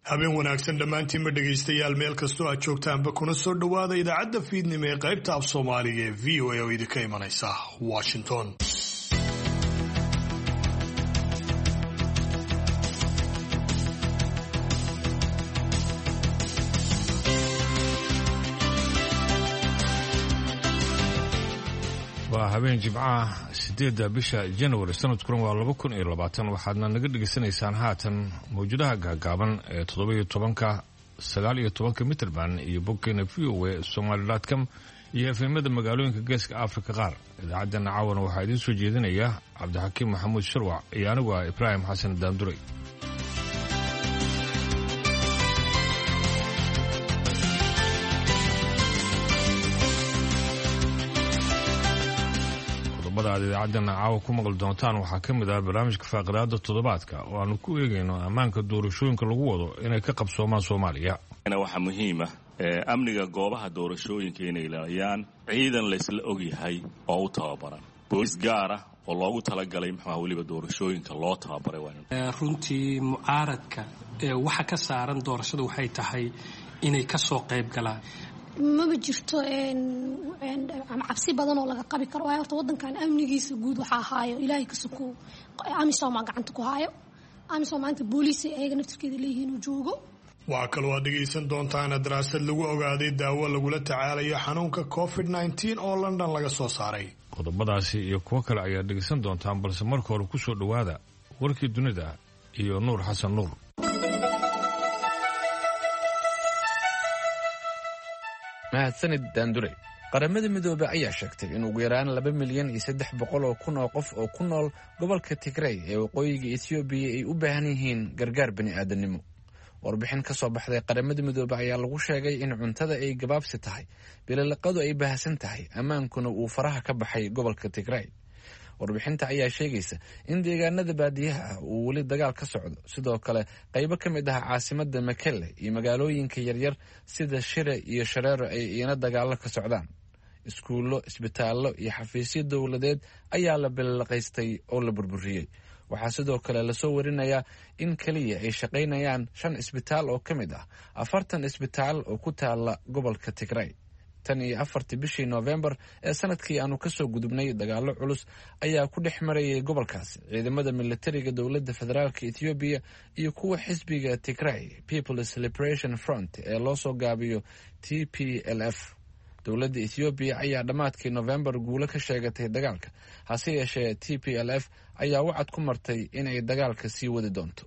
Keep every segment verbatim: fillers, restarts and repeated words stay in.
habeen wanaagsan dhammaantiinba dhegaystayaal meel kastoo aad joogtaanba kuna soo dhowaada idaacadda fiidnimo ee qaybta af soomaaliga ee v o a oo idinka imanaysa washington. waa habeen jimcaha sideedda bisha januari sanadkuna waa laba kun iyo labaatan waxaadna naga dhegaysanaysaan haatan mawjadaha gaagaaban ee toddoba-iyo tobanka sagaal iyo tobanka mitrband iyo bogkeena v o a somaali com iyo efemada magaalooyinka geeska afrika qaar. idaacaddana caawana waxaa idiin soo jeedinaya cabdixakiim maxamuud shirwac iyo anigu ah ibraahim xasan daanduray. aad idaacadana caawa ku maqli doontaan waxaa ka mid ah barnaamijka faaqidaada toddobaadka oo aanu ku eegayno ammaanka doorashooyinka lagu wado inay ka qabsoomaan soomaaliya. waxaa muhiima amniga goobaha doorashooyinka inay ilaaliyaan ciidan laysla ogyahay oo u tababaran boolis gaara oo loogu talagalay maxaa weliba doorashooyinka loo tababaray. runtii mucaaradka waxa ka saaran doorashada waxay tahay inay ka soo qayb galaan. maba jirto cabsi badan oo laga qabi karo waayo horta wadankan amnigiisa guud waxaa haayo ilaahay ka soko amisom gacanta ku haayo amisom maanta booliis ayaga naftirkeeda leeyihiin uu joogo. waxaa kaloo aad dhegaysan doontaan daraasad lagu ogaaday daawo lagula tacaalayo xanuunka covid nneteen oo london laga soo saaray. qodobadaasi iyo kuwo kale ayaad dhegaysan doontaan balse marka hore ku soo dhowaada warkii dunida iyo nuur xasan nuur. mahadsanid daandure. qaramada midoobey ayaa sheegtay in ugu yaraan laba milyan iyo saddex boqol oo kun oo qof oo ku nool gobolka tigrey ee waqooyiga etoobiya ay u baahan yihiin gargaar bani aadamnimo. warbixin ka soo baxday qaramada midoobey ayaa lagu sheegay in cuntada ay gabaabsi tahay, bililiqadu ay baahsan tahay, ammaankuna uu faraha ka baxay gobolka tigrey. warbixinta ayaa sheegaysa in deegaanada baadiyaha ah uu weli dagaal ka socdo, sidoo kale qaybo ka mid ah caasimada makelle iyo magaalooyinka yaryar sida shire iyo shareero ay iyana dagaalo ka socdaan. iskuullo, isbitaallo iyo xafiisyo dowladeed ayaa la bililiqaystay oo la burburiyey. waxaa sidoo kale lasoo warinayaa in keliya ay shaqaynayaan shan isbitaal oo ka mid ah afartan isbitaal oo ku taala gobolka tigrey. tan iyo afartii bishii noofembar ee sanadkii aanu ka soo gudubnay dagaallo culus ayaa ku dhex marayay gobolkaasi ciidamada militariga dowladda federaalka etoobiya iyo kuwa xisbiga tigrey people's liberation front ee loo soo gaabiyo t p l f. dowladda etoobiya ayaa dhammaadkii noofembar guulo ka sheegatay dagaalka, hase yeeshee t p l f ayaa wacad ku martay inay dagaalka sii wadi doonto.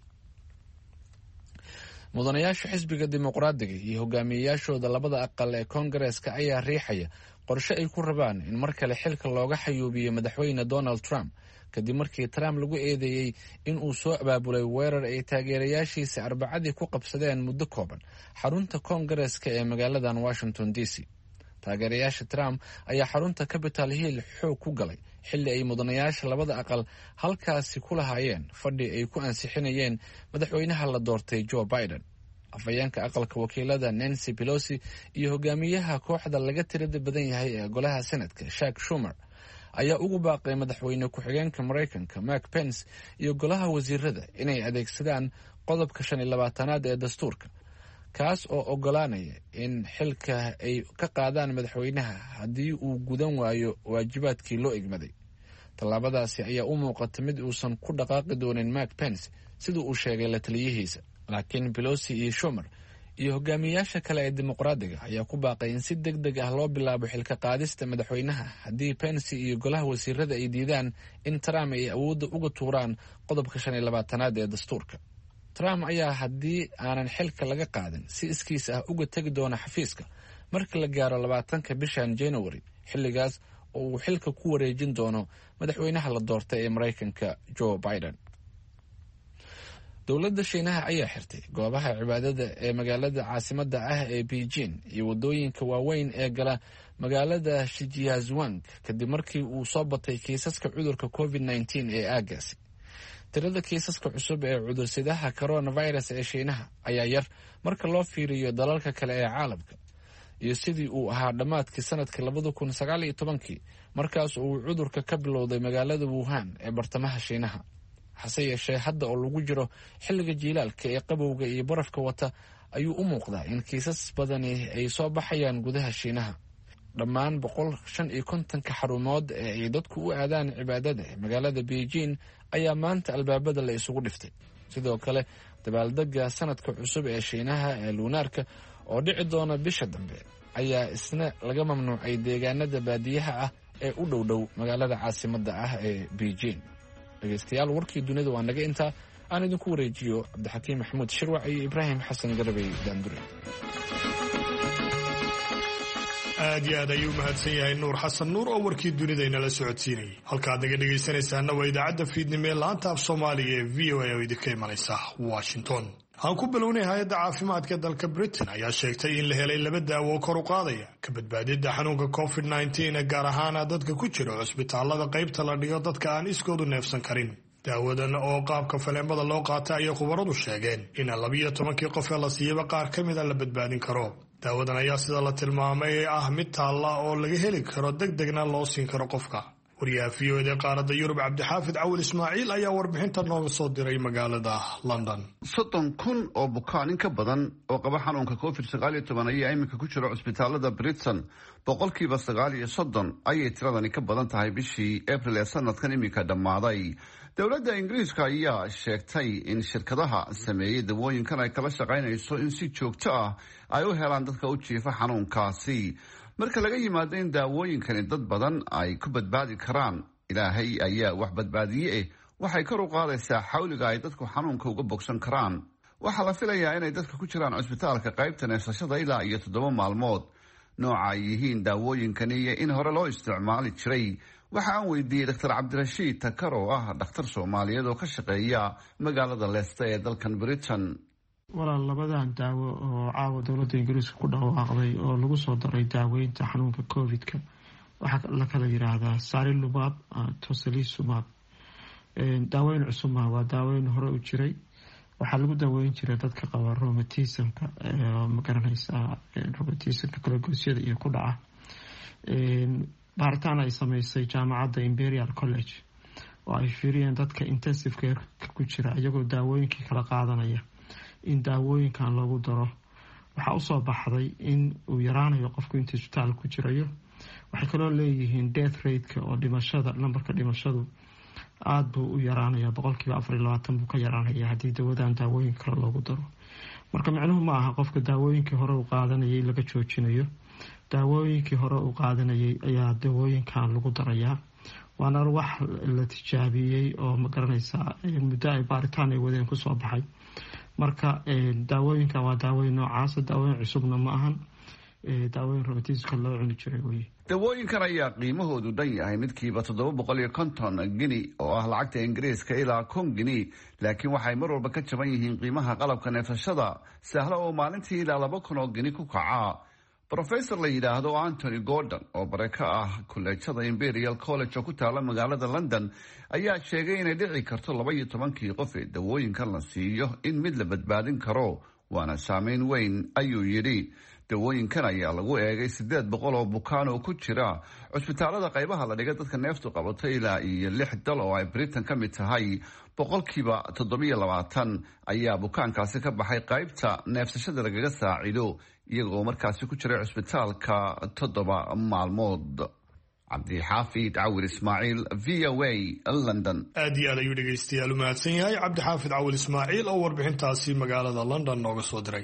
mudanayaasha xisbiga dimuqraadiga iyo hogaamiyeyaashooda labada aqal ee koongareeska ayaa riixaya qorshe ay ku rabaan in mar kale xilka looga xayuubiyo madaxweyne donald trump kadib markii trump lagu eedeeyey in uu soo abaabulay weerar ay taageerayaashiisa arbacadii ku qabsadeen muddo kooban xarunta koongareeska ee magaaladan washington d c. taageerayaasha trump ayaa xarunta capital hill xoog ku galay xilli ay mudanayaasha labada aqal halkaasi ku lahaayeen fadhi ay ku ansixinayeen madaxweynaha la doortay joe biden. afhayeenka aqalka wakiilada nancy pelosi iyo hogaamiyaha kooxda laga tirada badan yahay ee golaha senadka shak shumer ayaa ugu baaqay madaxweyne ku-xigeenka maraykanka mark pence iyo golaha wasiirada inay adeegsadaan qodobka shan iyo labaatanaad ee dastuurka, kaas oo ogolaanaya in xilka ay ka qaadaan madaxweynaha haddii uu gudan waayo waajibaadkii loo egmaday. tallaabadaasi ayaa u muuqata mid uusan ku dhaqaaqi doonin mark pence sida uu sheegay la taliyihiisa, laakiin pelosi iyo shumer iyo hogaamiyeyaasha kale ee dimuqraadiga ayaa ku baaqay in si deg deg ah loo bilaabo xilka qaadista madaxweynaha haddii pence iyo golaha wasiirada ay diidaan in trump ay awoodda uga tuuraan qodobka shan iyo labaatanaad ee dastuurka. trump ayaa haddii aanan xilka laga qaadin si iskiis ah uga tegi doona xafiiska marka la gaaro labaatanka bishan january, xilligaas oo uu xilka ku wareejin doono madaxweynaha la doortay ee maraykanka joe biden. dowladda shiinaha ayaa xirtay goobaha cibaadada ee magaalada caasimada ah ee beijing iyo wadooyinka waaweyn ee gala magaalada shijiazwang kadib markii uu soo batay kiisaska cudurka covid nneteen ee aagaasi. tirada kiisaska cusub ee cudursidaha coronavirus ee shiinaha ayaa yar marka loo fiiriyo dalalka kale ee caalamka iyo sidii uu ahaa dhammaadkii sanadkii labada kun sagaal iyo tobankii markaas uu cudurka ka bilowday magaalada wuhan ee bartamaha shiinaha. hase yeeshee hadda oo lagu jiro xilliga jiilaalka ee qabowga iyo barafka wata ayuu u muuqdaa in kiisas badani ay soo baxayaan gudaha shiinaha. dhammaan boqol shan iyo kontonka xarumood ee ay dadku u aadaan cibaadada ee magaalada beijing ayaa maanta albaabada la isugu dhiftay. sidoo kale dabaaldega sanadka cusub ee shiinaha ee luunaarka oo dhici doona bisha dambe ayaa isna laga mamnuucay deegaanada baadiyaha ah ee u dhow dhow magaalada caasimada ah ee beijing. dhegeystayaal, warkii dunida waa naga intaa. aan idinku wareejiyo cabdixakiim maxamuud shirwac iyo ibraahim xasan garabey daandure. aad iyo aad ayuu mahadsan yahay nuur xasan nuur oo warkii dunida inala socodsiinayay. halkaad naga dhegaysanaysaana waa idaacadda fiidnimo ee laanta af soomaaliga ee v o a oo idinka imanaysa washington. aan ku bilownay hay-adda caafimaadka dalka britain ayaa sheegtay in la helay laba daawo kor u qaadaya ka badbaadida xanuunka covid nneteen gaar ahaana dadka ku jira cusbitaalada qaybta la dhigo dadka aan iskoodu neefsan karin. daawadan oo qaabka faleemada loo qaata ayay khubaradu sheegeen in labiyo tobankii qof ee la siiyaba qaar ka mida la badbaadin karo. daawadan ayaa sida la tilmaamay ah mid taalla oo laga heli karo deg degna loo siin karo qofka. wariyaha v o eda qaaradda yurub cabdixaafid cawil ismaaciil ayaa warbixinta nooga soo diray magaalada london. soddon kun oo bukaan in ka badan oo qaba xanuunka covid sagaal iyo toban ayaa iminka ku jira cusbitaalada britain. boqolkiiba sagaal iyo soddon ayay tiradani ka badan tahay bishii abril ee sanadkan iminka dhammaaday. dowladda ingiriiska ayaa sheegtay in shirkadaha sameeyey dawooyinkan ay kala shaqaynayso in si joogto ah ay u helaan dadka u jiifa xanuunkaasi. marka laga yimaado in daawooyinkani dad badan ay ku badbaadi karaan, ilaahay ayaa wax badbaadiye eh waxay kor u qaadaysaa xawliga ay dadku xanuunka uga bogsan karaan. waxaa la filayaa inay dadka ku jiraan cusbitaalka qaybta neefsashada ilaa iyo toddoba maalmood. nooca ay yihiin daawooyinkani iyo in hore loo isticmaali jiray waxa aan weydiiyey doctor cabdirashiid takar oo ah dhakhtar soomaaliyeed oo ka shaqeeya magaalada leicester ee dalkan britain. walaal, labadan daawo oo caawa dowladda ingiriiska ku dhawaaqday oo lagu soo daray daaweynta xanuunka covid-ka waxaa la kala yiraahdaa sarilumab, tocilizumab. daaweyn cusub ma waa daaweyn hore u jiray. waxaa lagu daaweyn jiray dadka qaba rheumatismka, magaranaysaa rheumatismka kalagoysyada iyo ku dhaca. baaritaan ay sameysay jaamacadda imperial college oo ay fiiriyeen dadka intensive care ku jira iyagoo daawooyinkii kala qaadanaya in daawooyinkan loogu daro. waxaa usoo baxday in uu yaraanayo qofku inta isbitaal ku jirayo. waxay kaloo leeyihiin death rateka oo dhimashada, nambarka dhimashadu aada buu u yaraanaya, boqolkiiba afar iyo labaatan buu ka yaraanaya haddii dawadan daawooyin kale loogu daro. marka micnuhu ma aha qofka daawooyinkii hore u qaadanayay laga joojinayo. daawooyinkii hore u qaadanayay ayaa daawooyinkan lagu darayaa. waana wax la tijaabiyey oo magaranaysaa muddo ay baaritaan ay wadeen kusoo baxay. marka daawooyinkan waa daawooyin noocaasa, daawooyin cusubna ma ahan, daawooyin rheumatismka loo cuni jiray wey. dawooyinkan ayaa qiimahoodu dhan yahay midkiiba toddoba boqol iyo konton gini oo ah lacagta ingiriiska ilaa kun gini, laakiin waxay mar walba ka jaban yihiin qiimaha qalabka neefsashada sahla oo maalintii ilaa laba kun oo gini ku kaca. rofesor la yidhaahdo antony gordon oo bare ka ah kolleejada imperial college oo ku taala magaalada london ayaa sheegay inay dhici karto laba iyo tobankii qof ee dawooyinkan la siiyo in mid la badbaadin karo, waana saameyn weyn ayuu yidhi. dawooyinkan ayaa lagu eegay siddeed boqol oo bukaan oo ku jira cusbitaalada qaybaha la dhiga dadka neeftu qabato ilaa iyo lix dal oo ay britain ka mid tahay. boqolkiiba toddobiyo labaatan ayaa bukaankaasi ka baxay qaybta neefsashada lagaga saacido iyagoo markaasi ku jiray cusbitaalka toddoba maalmood. cabdixaafid cawil ismaaciil, v o a london. aad iyo aad ayuu dhegaystayaal u mahadsan yahay cabdixaafid cawil ismaaciil oo warbixintaasi magaalada london nooga soo diray.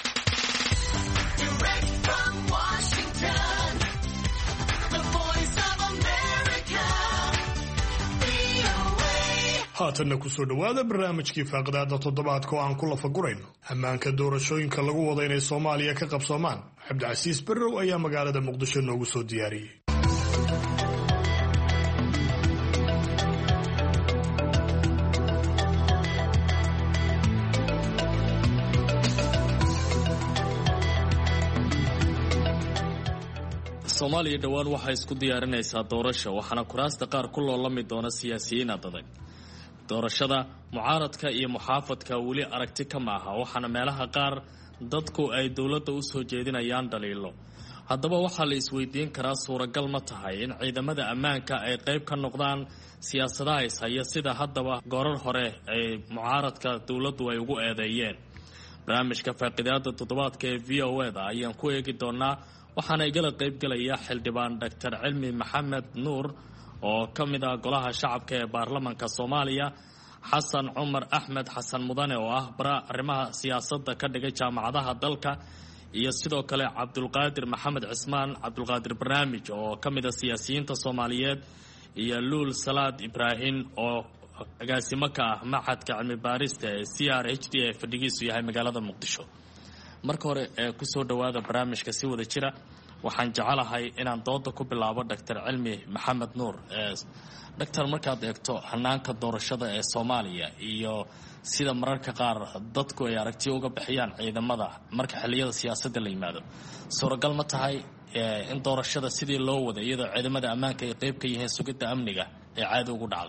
haatanna kusoo dhowaada barnaamijkii faaqdaada toddobaadka oo aan ku lafagurayno ammaanka doorashooyinka lagu wada inay soomaaliya ka qabsoomaan. cabdicasiis barrow ayaa magaalada muqdisho noogu soo diyaariyey. soomaaliya dhowaan waxay isku diyaarinaysaa doorasho, waxaana kuraasta qaar ku loolami doona siyaasiyiin adag. doorashada mucaaradka iyo muxaafadka weli aragti ka maaha, waxaana meelaha qaar dadku ay dowladda u soo jeedinayaan dhaliilo. haddaba waxaa la isweydiin karaa suuragal ma tahay in ciidamada ammaanka ay qayb ka noqdaan siyaasadaha ishaya sida haddaba goorar hore ay mucaaradka dowladdu ay ugu eedeeyeen. barnaamijka faaqidaada toddobaadka ee v o e da ayaan ku eegi doonaa, waxaana igala qaybgelaya xildhibaan doctor cilmi maxamed nuur oo ka mid ah golaha shacabka ee baarlamanka Soomaaliya, xasan cumar axmed xasan mudane oo ah bara arrimaha siyaasadda ka dhigay jaamacadaha dalka, iyo sidoo kale cabdulqaadir maxamed cismaan cabdulqaadir barnaamij oo ka mid ah siyaasiyiinta Soomaaliyeed, iyo luul salaad ibraahim oo agaasimo ka ah maxadka cilmi baarista ee C R H D ee fadhigiisu yahay magaalada Muqdisho. marka hore ee ku soo dhawaada barnaamijka si wada jira, waxaan jecelahay inaan dooda ku bilaabo doctor cilmi maxamed nuur. doctor, markaad eegto hanaanka doorashada ee Soomaaliya iyo sida mararka qaar dadku ay aragti uga bixiyaan ciidamada marka xilliyada siyaasadda la yimaado, suuragal ma tahay in doorashada sidii loo wada iyadoo ciidamada ammaanka ay qayb ka yihiin sugidda amniga ee caadi ugu dhacdo?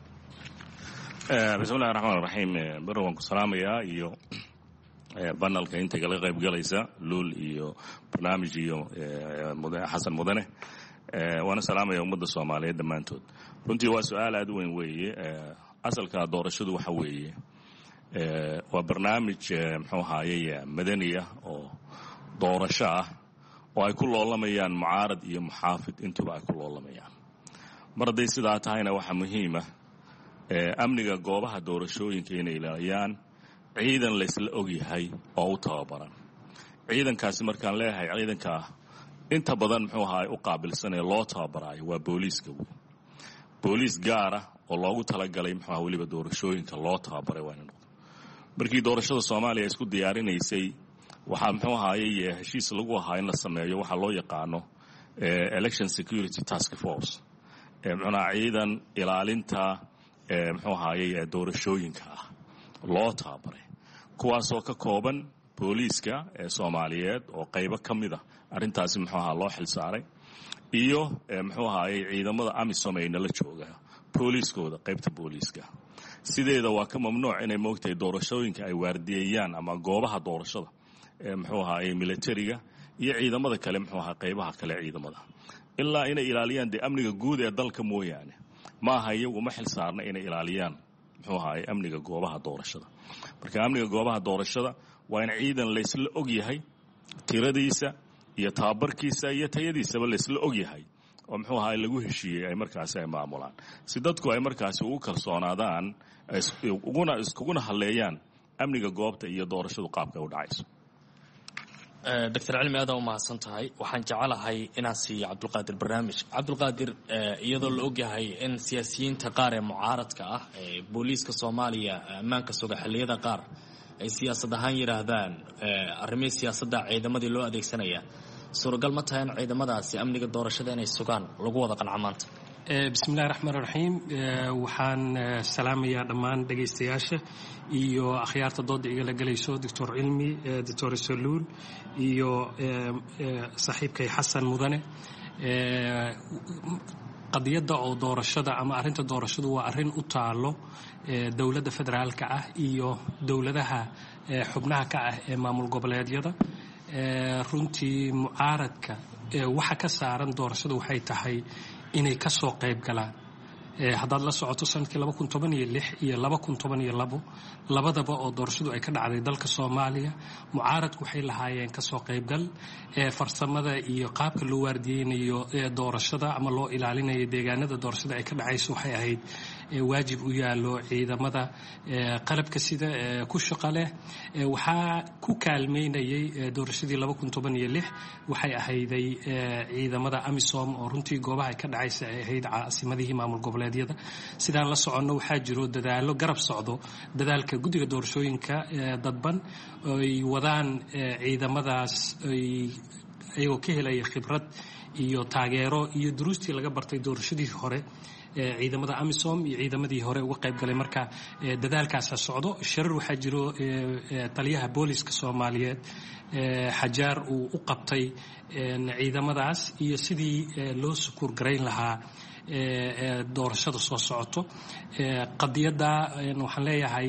bismillahi raxmaan raxiim. bar waan ku salaamayaa iyo banalka inta kala qayb galaysa luul iyo barnaamij iyo xasan mudane. waana salaamaya ummadda Soomaaliyeed dhammaantood. runtii waa su-aal aad u weyn weeye. asalka doorashadu waxa weeye waa barnaamij muxuu ahaayey madani ah oo doorasho ah oo ay ku loolamayaan mucaarad iyo muxaafid intuba ay ku loolamayaan. mar hadday sidaa tahayna waxaa muhiim ah amniga goobaha doorashooyinka inay ilaaliyaan ciidan laysla ogyahay oo u tababaran. ciidankaasi markaan leeyahay ciidanka inta badan muxuu ahaay u qaabilsan ee loo tababaraayo waa booliiska wey. booliis gaara oo loogu talagalay muxuu ahaa weliba doorashooyinka loo tababaray waa inay noqdo. markii doorashada Soomaaliya isku diyaarinaysay waxaa muxuu ahaayey heshiis lagu ahaa in la sameeyo waxa loo yaqaano election security task force ee muxuu ciidan ilaalinta ee muxuu ahaayey doorashooyinka ah loo tababaray, kuwaasoo ka kooban booliiska ee Soomaaliyeed oo qaybo ka mid ah arrintaasi muxuu ahaa loo xil saaray, iyo muxuu ahaayey ciidamada AMISOM ee nala jooga booliiskooda qaybta booliiska. sideeda waa ka mamnuuc inay moogtay doorashooyinka ay waardiyeeyaan ama goobaha doorashada ee muxuu ahaayey militariga iyo ciidamada kale muxuu ahaa qaybaha kale ciidamada, ilaa inay ilaaliyaan dee amniga guud ee dalka mooyaane maaha iyagu ma xil saarna inay ilaaliyaan muxuu ahaayey amniga goobaha doorashada. marka amniga goobaha doorashada waa in ciidan laysla og yahay tiradiisa iyo tababarkiisa iyo tayadiisaba laysla og yahay oo muxuu ahaayey lagu heshiiyey ay markaasi ay maamulaan, si dadku ay markaasi ugu kalsoonaadaan uguna iskuguna halleeyaan amniga goobta iyo doorashadu qaabka u dhacayso. doctor cilmi aad u mahadsan tahay. waxaan jecelahay inaan siiyo cabdulqaadir barnaamij. cabdulqaadir, iyadoo la ogyahay in siyaasiyiinta qaar ee mucaaradka ah ee booliiska Soomaaliya ammaanka suga xilliyada qaar ay siyaasad ahaan yiraahdaan arrimihii siyaasadda ciidamadii loo adeegsanaya, suuragal ma tahay in ciidamadaasi amniga doorashada inay sugaan lagu wada qanco maanta? bismillahi raxmaan raxiim. waxaan salaamayaa dhammaan dhegaystayaasha iyo akhyaarta dooda igala gelayso, doctor cilmi, doctor saluul iyo saaxiibkay xasan mudane. qadiyadda oo doorashada ama arrinta doorashadu waa arrin u taalo dowladda federaalka ah iyo dowladaha xubnaha ka ah ee maamul goboleedyada. runtii mucaaradka waxa ka saaran doorashadu waxay tahay inay ka soo qayb galaan. haddaad la socoto sanadkii laba kun toban iyo lix iyo laba kun toban iyo labo labadaba oo doorashadu ay ka dhacday dalka Soomaaliya, mucaaradku waxay lahaayeen ka soo qaybgal ee farsamada iyo qaabka loo waardiyeynayo ee doorashada ama loo ilaalinayo deegaanada doorashada ay ka dhacayso waxay ahayd waajib u yaalo ciidamada qalabka sida ku shaqo leh. waxaa ku kaalmeynayay doorashadii laba kun toban iyo lix waxay ahayday ciidamada AMISOM oo runtii goobaha ay ka dhacaysa ay ahayd caasimadihii maamul goboleedyada. sidaan la soconno waxaa jiro dadaalo garab socdo dadaalka guddiga doorashooyinka dadban ay wadaan ciidamadaas iyagoo ka helaya khibrad iyo taageero iyo duruustii laga bartay doorashadii hore ciidamada AMISOM iyo ciidamadii hore uga qayb galay. marka dadaalkaasa socdo. shirar waxaa jiro taliyaha booliiska Soomaaliyeed xajaar uu u qabtay ciidamadaas iyo sidii loo sukuur garayn lahaa doorashada soo socoto. qadiyadda waxaan leeyahay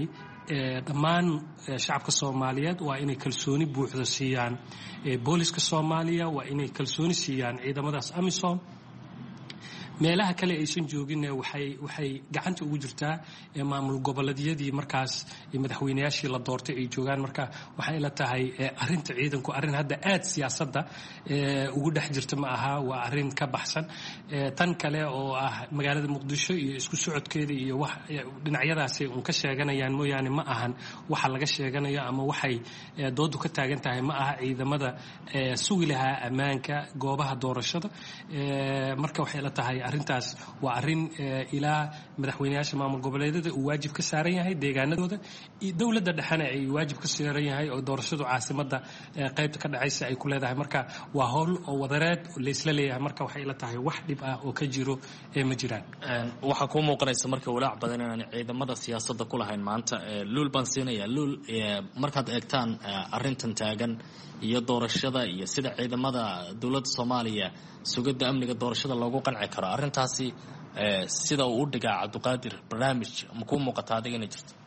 dhammaan shacabka Soomaaliyeed waa inay kalsooni buuxda siiyaan booliska Soomaaliya, waa inay kalsooni siiyaan ciidamadaas AMISOM. meelaha kale aysan joogin waxay waxay gacanta ugu jirtaa maamul goboleedyadii markaas madaxweynayaashii la doortay ay joogaan. marka waxay la tahay arinta ciidanku arin hadda aad siyaasadda ugu dhex jirta ma aha, waa arin ka baxsan tan kale oo ah magaalada Muqdisho iyo isku socodkeeda iyo wax dhinacyadaas ay ka sheeganayaan mooyaane ma ahan waxa laga sheeganayo ama waxay doodu ka taagan tahay ma aha ciidamada sugi lahaa ammaanka goobaha doorashada. marka waxay la tahay arrintaas waa arrin ilaa madaxweynayaasha maamul goboleedyada uu waajib ka saaran yahay deegaanadooda, dowladda dhexena ay waajib ka saaran yahay oo doorashadu caasimada qaybta ka dhacaysa ay ku leedahay. marka waa howl oo wadareed la isla leeyahay. marka waxay la tahay wax dhib ah oo ka jiro ee ma jiraan. waxaa kuu muuqanaysa marka walaac badan inaan ciidamada siyaasadda ku lahayn maanta. luul baan siinaya. luul, markaad eegtaan arrintan taagan iyo doorashada iyo sida ciidamada dowladda Soomaaliya sugidda amniga doorashada loogu qanci karo, arrintaasi sida uu u dhigaa Cabdiqaadir barnaamij ma kuu muuqata adiga inay jirto?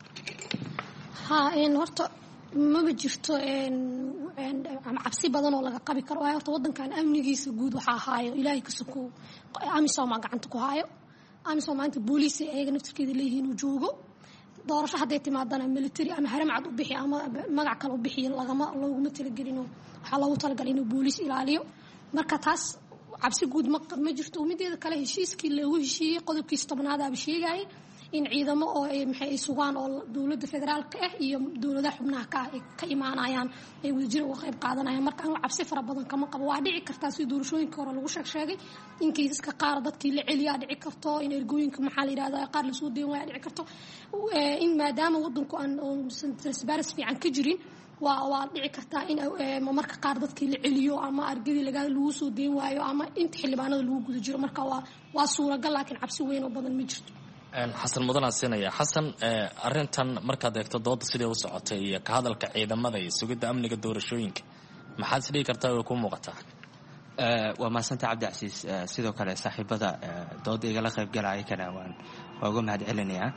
ha een horta maba jirto een ama cabsi badan oo laga qabi karo. horta wadankan amnigiisa guud waxa haayo ilaahay ka soo AMISOM gacanta ku haayo. AMISOM maanta booliis ayaga naftirkeeda leeyihiin uu joogo. doorasho hadday timaadana military ama haram cad u bixi ama magac kale u bixi lagama looguma talagelino, waxa loogu talagalay inuu booliis ilaaliyo. marka taas cabsi guud ma ma jirto. mideeda kale heshiiskii lagu heshiiyay qodobkiisa tobnaad ah sheegay in ciidamo oo ay maxay sugaan oo dowladda federaalka ah iyo dowladaha xubnaha ka ka imaanayaan ay wadajir uga qayb qaadanayaan. marka aan cabsi fara badan kama qabo. waa dhici kartaa si doorashooyinka hore lagu sheegay in kiisaska qaar dadkii la celiyaa dhici karto, in ergooyinka maxaa la yiraahdaa qaar la soo deewan waa dhici karto, in maadaama wadanku aan transparency fiican ka jirin waa waa dhici kartaa in marka qaar dadkii la celiyo ama argadi laga lagu soo deewan waayo ama inta xildhibaanada lagu guda jiro. marka waa waa suuragal, laakiin cabsi weyn oo badan ma jirto. xasan mudan siinaya. xasan, arrintan markaad eegto dooda sidee u socotay iyo ka hadalka ciidamada iyo sugidda amniga doorashooyinka, maxaad isdhigi kartaa oo ku muuqataa? waa maasanta Cabdicasiis. sidoo kale saaxiibada dooda igala qayb galaya kana waan waa uga mahad celinayaa.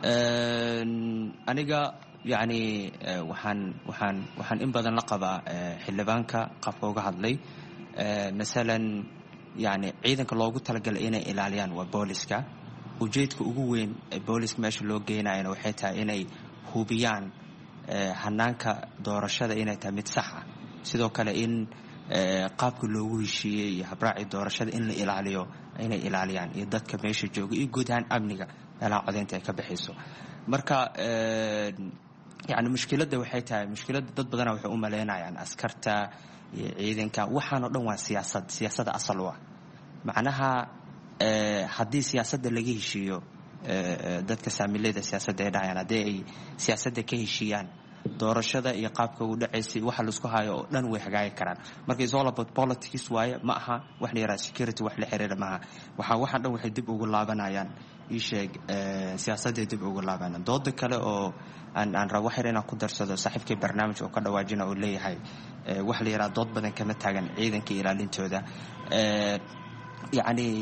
aniga yani waxaan waxaan waxaan in badan la qabaa xildhibaanka qabka uga hadlay. masalan yani ciidanka loogu talagalay inay ilaaliyaan waa booliska. ujeedka ugu weyn ee booliska meesha loo geenayana waxay tahay inay hubiyaan hanaanka doorashada inay tahay mid sax ah. sidoo kale in qaabka loogu heshiiyey iyo habraaci doorashada in la ilaaliyo inay ilaaliyaan, iyo dadka meesha jooga iyo guud ahaan amniga meelaha codeynta ay ka baxayso. marka yani mushkiladda waxay tahay mushkiladda dad badana waxay u maleynayaan askarta iyo ciidanka waxaan oo dhan waa siyaasad siyaasadda asal u ah. macnaha haddii siyaasadda laga heshiiyo dadka saamilada siyaasadda ay dhacayaan, haddii ay siyaasadda ka heshiiyaan doorashada iyo qaabka uu dhacaysay waxa la isku hayo oo dhan way hagaagi karaan. marka it's all about politics waaye, ma aha wax la yiraahdo security wax la xiriira maaha. waxa waxaan dhan waxay dib ugu laabanayaan ii sheeg siyaasadda dib ugu laabanayaan. dooda kale oo aan aan rabo waxay inaan ku darsado saaxiibkay barnaamij oo ka dhawaajina oo leeyahay wax la yiraahdo dood badan kama taagan ciidanka ilaalintooda. يعني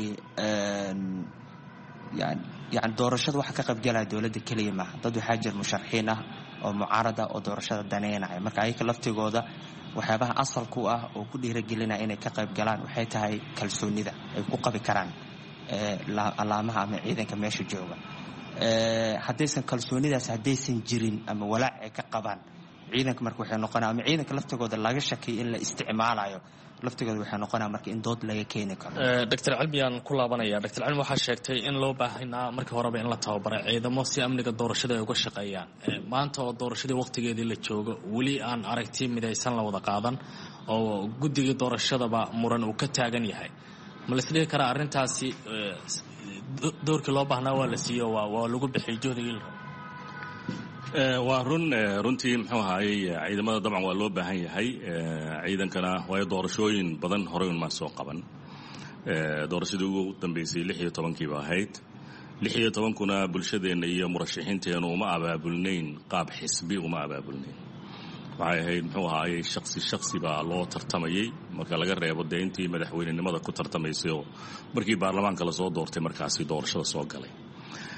يعني يعني doorashada waxa ka qayb galaya dawladda kaliya ma dad waxa jir musharaxiin ah oo mucaarada oo doorashada daneynaya. marka ay ka laftigooda waxyaabaha asalku ah oo ku dhiirigelinaya inay ka qayb galaan waxay tahay kalsoonida ay ku qabi karaan ee alaamaha ama ciidanka meesha jooga. ee haddaysan kalsoonidaas haddaysan jirin ama walaac ay ka qabaan ciidanka, marka waxay noqonaa ama ciidanka laftigooda laga shakay in la isticmaalayo laftigooda waxay noqonaa marka in dood laga keeni karo. doctor Cilmi aan ku laabanaya. doctor Cilmi waxa sheegtay in loo baahnaa markii horeba in la tababaray ciidamo si amniga doorashada ay uga shaqeeyaan. maanta oo doorashadii waqtigeedii la joogo wali aan aragti midaysan la wada qaadan oo guddiga doorashadaba muran uu ka taagan yahay. ma la isdhihi karaa arrintaasi doorkii loo baahnaa waa la siiyo waa lagu bixiyay joodiga? waa run runtii muxuu ahaayey ciidamada dabcan waa loo baahan yahay. ciidankana waayo doorashooyin badan horey un ma soo qaban. doorashadii ugu dambeysay lix iyo tobankii ba ahayd. lix iyo tobankuna bulshadeenna iyo murashaxiinteenu uma abaabulnayn qaab xisbi uma abaabulnayn. waxay ahayd muxuu ahaayey shaksi shaksi baa loo tartamayey marka laga reebo dee intii madaxweynenimada ku tartamaysay oo markii baarlamaanka la soo doortay markaasi doorashada soo galay.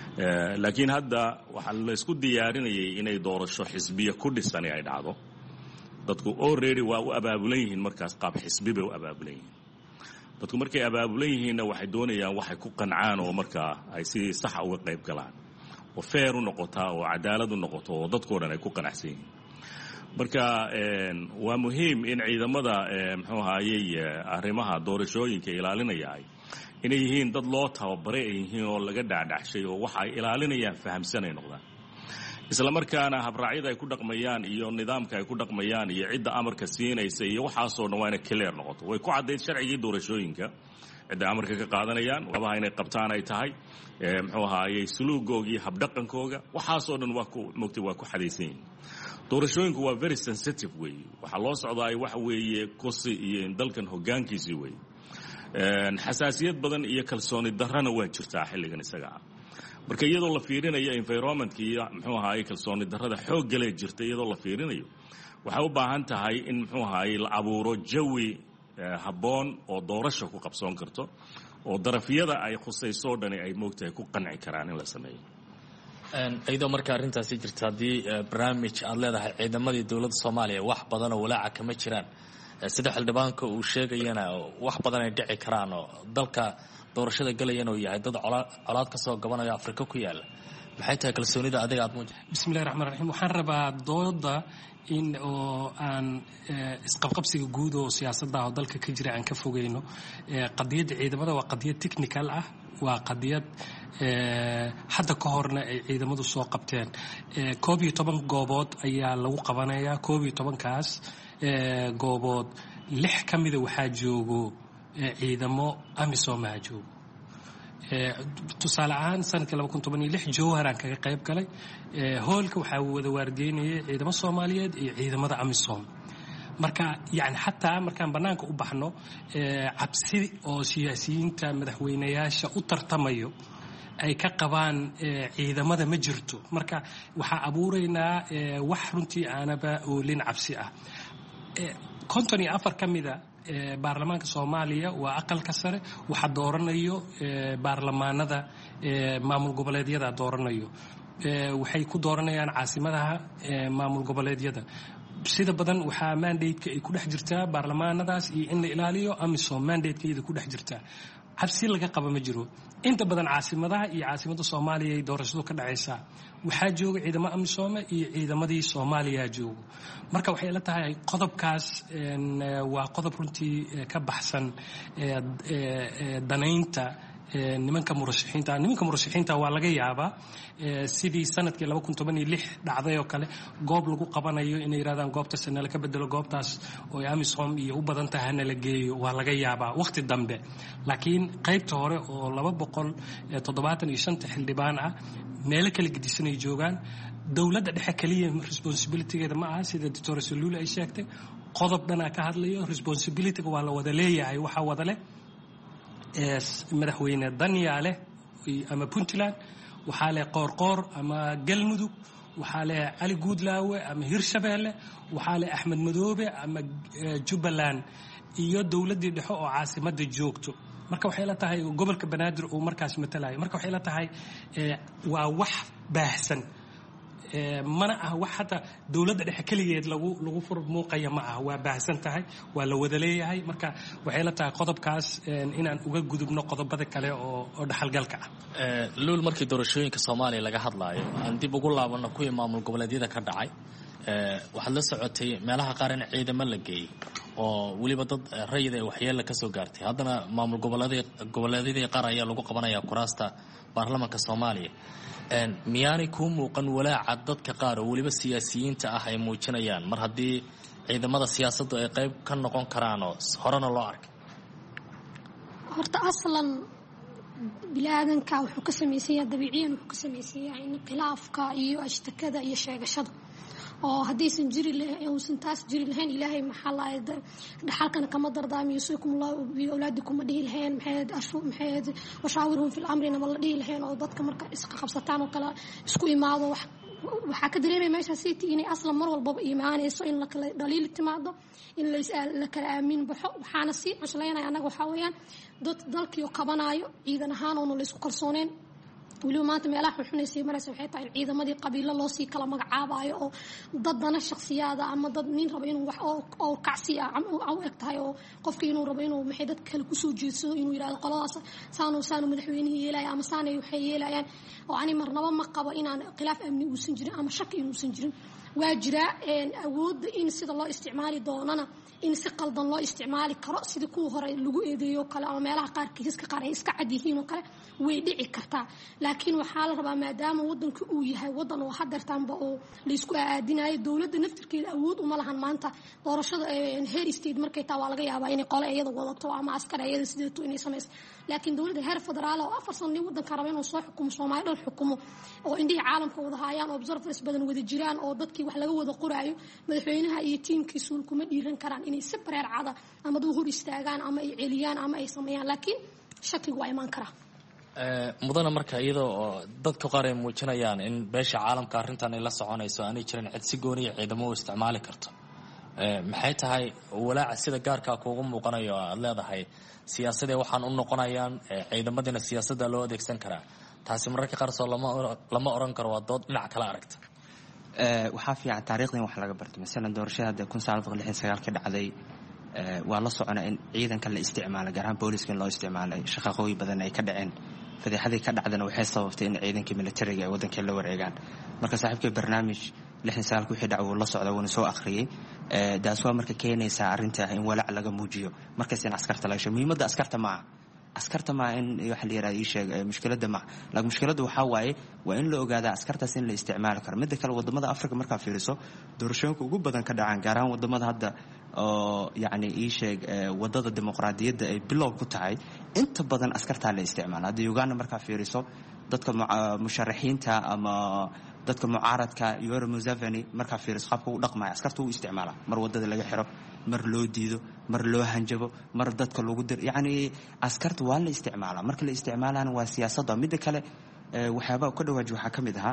laakiin hadda waxaa la isku diyaarinayay inay doorasho xisbiya ku dhisani ay dhacdo dadku already waa u abaabulan yihiin markaas qaab xisbi bay u abaabulan yihiin dadku markay abaabulan yihiinna waxay doonayaan waxay ku qancaan oo markaa ay si saxa uga qayb galaan oo fair u noqotaa oo cadaalad u noqoto oo dadkoo dhan ay ku qanacsan yihiin marka waa muhiim in ciidamada muxuu ahaayey arrimaha doorashooyinka ilaalinaya inay yihiin dad loo tababaray ay yihiin oo laga dhaadhacshay oo waxa ay ilaalinayaan fahamsan ay noqdaan isla markaana habraacyada ay ku dhaqmayaan iyo nidaamka ay ku dhaqmayaan iyo cidda amarka siinaysa iyo waxaasoo dhan waa inay clear noqoto way ku caddayd sharcigii doorashooyinka cidda amarka ka qaadanayaan labaha inay qabtaan ay tahay muxuu ahaayey suluugooga iyo habdhaqankooga waxaasoo dhan waa ku mogtay waa ku xadaysan yihiin doorashooyinku waa very sensitive weeye waxaa loo socdaay waxa weeye kursi iyo dalkan hoggaankiisii weeye xasaasiyad badan iyo kalsooni darrana waa jirtaa xilligan isaga ah marka iyadoo la fiirinayo environmentka iyo muxuu ahaayey kalsooni darrada xooggalee jirta iyadoo la fiirinayo waxay u baahan tahay in muxuu ahaayey la abuuro jawi habboon oo doorasho ku qabsoon karto oo darafyada ay khusaysoo dhani ay moogtahay ku qanci karaan in la sameeyo iyadoo marka arrintaasi jirta haddii barnaamij aad leedahay ciidamadii dowladda soomaaliya wax badan oo walaaca kama jiraan sida xildhibaanka uu sheegayana wax badan ay dhici karaan oo dalka doorashada galayana uu yahay dad colaad ka soo gabanayo afrika ku yaala maxay tahay kalsoonida adiga aad muuji bismillahi raxmaan raxiim waxaan rabaa dooda in oo aan isqabqabsiga guud oo siyaasadda oo dalka ka jira aan ka fogeyno qadiyadda ciidamada waa qadiyad technical ah waa qadiyad hadda ka horna ay ciidamadu soo qabteen koob iyo toban goobood ayaa lagu qabanayaa koob iyo tobankaas goobood lix ka mida waxaa joogo ciidamo amisomaa joogo tusaale ahaan sanadkii laba kun toban iyo lix jowharaan kaga qayb galay hoolka waxaa wada waardeynayay ciidamo soomaaliyeed iyo ciidamada amisom marka yani xataa markaan bannaanka u baxno cabsi oo siyaasiyiinta madaxweynayaasha u tartamayo ay ka qabaan ciidamada ma jirto marka waxaa abuuraynaa wax runtii aanaba oolin cabsi ah konton iyo afar ka mida baarlamaanka soomaaliya waa aqalka sare waxa dooranayo baarlamaanada maamul goboleedyada dooranayo waxay ku dooranayaan caasimadaha maamul goboleedyada sida badan waxaa mandateka ay ku dhex jirtaa baarlamaanadaas iyo in la ilaaliyo amisom mandatekeeda ku dhex jirtaa cabsi laga qaba ma jiro inta badan caasimadaha iyo caasimada soomaaliya ay doorashadu ka dhacaysaa waxaa jooga ciidamo amisoome iyo ciidamadii soomaaliya joogo marka waxay la tahay qodobkaas waa qodob runtii ka baxsan danaynta nimanka murashaxiinta nimanka murashaxiinta waa laga yaabaa sidii sanadkii laba kun toban iyo lix dhacday oo kale goob lagu qabanayo inay yidhahdaan goobtaas nala ka bedelo goobtaas oo amisom iyo u badan tahay nala geeyo waa laga yaabaa wakhti dambe laakiin qaybta hore oo laba boqol toddobaatan iyo shanta xildhibaan ah meelo kala gedisanay joogaan dowladda dhexe keliya responsibilitygeeda ma aha sida doctor saluul ay sheegtay qodob dhanaa ka hadlayo responsibilityga waa la wada leeyahay waxaa wada leh madaxweyne danyaale ama puntland waxaa leh qoorqoor ama galmudug waxaa leh cali guudlaawe ama hirshabeelle waxaa leh axmed madoobe ama jubbaland iyo dowladdii dhexe oo caasimadda joogto marka waxay la tahay gobolka banaadir uu markaas matalayo marka waxay la tahay waa wax baahsan mana ah wax hata dowladda dhexe keligeed lagu lagu fur muuqaya ma ah waa baahsan tahay waa la wada leeyahay marka waxay la tahay qodobkaas inaan uga gudubno qodobada kale oo oo dhaxalgalka ah luul markii doorashooyinka Soomaaliya laga hadlaayo aan dib ugu laabano kuwii maamul goboleedyada ka dhacay waxaad la socotay meelaha qaar in ciidamo la geeyay oo waliba dad rayid ay waxyeello ka soo gaartay haddana maamul goboleedyada goboleedyada qaar ayaa lagu qabanayaa kuraasta baarlamaanka Soomaaliya miyaanay ku muuqan walaaca dadka qaar oo waliba siyaasiyiinta ah ay muujinayaan mar haddii ciidamada siyaasaddu ay qayb ka noqon karaan oo horena loo arkay horta aslan bilaadanka wuxuu ka samaysan yahay dabiiciyan wuxuu ka samaysan yahay in khilaafka iyo ashtakada iyo sheegashada oo haddaysan jiri lahayn uusan taas jiri lahayn ilaahay maxaa lahaay dhaxalkana kama dardaamiyo saykum allah bi awlaadikum ma dhihi lahayn maxayd ashu maxayd washaawirhum fil amrina ma la dhihi lahayn oo dadka marka isqa qabsataan oo kala isku imaado wax waxaa ka dareemay meesha city inay aslan mar walba iimaanayso in la kala dhaliil timaado in la kala aamin baxo waxaana si cusleynay anaga waxa weeyaan dad dalkii oo qabanayo ciidan ahaan oo la isku kalsooneen weliba maanta meelaha xunxunaysay maraysa waxay tahay ciidamadii qabiilo loo sii kala magacaabayo oo dad dana shakhsiyaada ama dad nin rabo inuu wax oo kacsi ah u eg tahay oo qofkii inuu rabo inuu maxay dad kale kusoo jeedsado inuu yidhahdo qoladaas saanu saanu madaxweynihii yeelaya ama saanay waxay yeelayaan oo ani marnaba ma qabo inaan khilaaf amni uusan jirin ama shaki inuusan jirin waa jira awoodda in sida loo isticmaali doonana in si qaldan loo isticmaali karo sida kuwa hore lagu eedeeyo kale ama meelaha qaar kiisaska qaar ay iska cad yihiin oo kale way dhici kartaa laakiin waxaa la rabaa maadaama wadanka uu yahay wadan oo hadeertaanba oo laysku aadinayo dowladda naftirkeeda awood uma lahan maanta doorashada heer state markay taa waa laga yaabaa inay qole iyada wadato ama askar iyada sideeto inay samayso laakiin dowladda heer federaal oo afar sano wadanka raba inuu soo xukumo Soomaaliya dhan xukumo oo indhihi caalamka wada hayaan observers badan wada jiraan oo dadkii wax laga wada qoraayo madaxweynaha iyo tiimkiisu kuma dhiiran karaan inay si bareer cada ama dad hor istaagaan ama ay celiyaan ama ay sameeyaan laakiin shakigu waa iman karaa mudana marka iyadoo oo dadka qaar ay muujinayaan in beesha caalamka arrintan ay la soconayso aanay jirin cid si gooni iyo ciidamo u isticmaali karto maxay tahay walaaca sida gaarka kuugu muuqanayo aad leedahay siyaasadee waxaan u noqonayaan ciidamadina siyaasadda loo adeegsan karaa taasi mararka qaar soo lama lama oran karo waa dood dhinac kala aragta waxaa fiican taariikhdan wax laga barto masalan doorashada hadda kun sagaal boqol lixdan iyo sagaal ka dhacday waa la socona in ciidanka la isticmaalo gaar ahaan booliska in loo isticmaalay shaqaqooyin badan ay ka dhaceen fadeexadii ka dhacdana waxay sababtay in ciidankii militariga ay waddanka la wareegaan marka saaxiibkii barnaamij lixdan sagaal wixii dhac uu la socda wuuna soo akhriyay daas waa marka keenaysaa arrinta in walaac laga muujiyo markaas in askarta laga sheego muhiimadda askarta maaha askarta ma in waxa la yiraahdo sheeg mushkiladda ma laakiin mushkiladdu waxa waaye waa in la ogaado askartaas in la isticmaali karo mid kale wadamada Afrika marka fiiriso doorashooyinka ugu badan ka dhacaan gaar ahaan wadamada hadda oo yaani ii sheeg wadada dimuqraadiyadda ay bilow ku tahay inta badan askarta la isticmaalo hadda Uganda marka fiiriso dadka musharaxiinta ama dadka mucaaradka Yoweri Museveni marka fiiriso qabka uu dhaqmay askarta uu isticmaala mar wadada laga xiro mar loo diido mar loo hanjabo mar dadka lagu dir yaani askarta waa la isticmaalaa marka la isticmaalana waa siyaasadda mid kale waxyaaba ka dhawaaj waxa kamid aha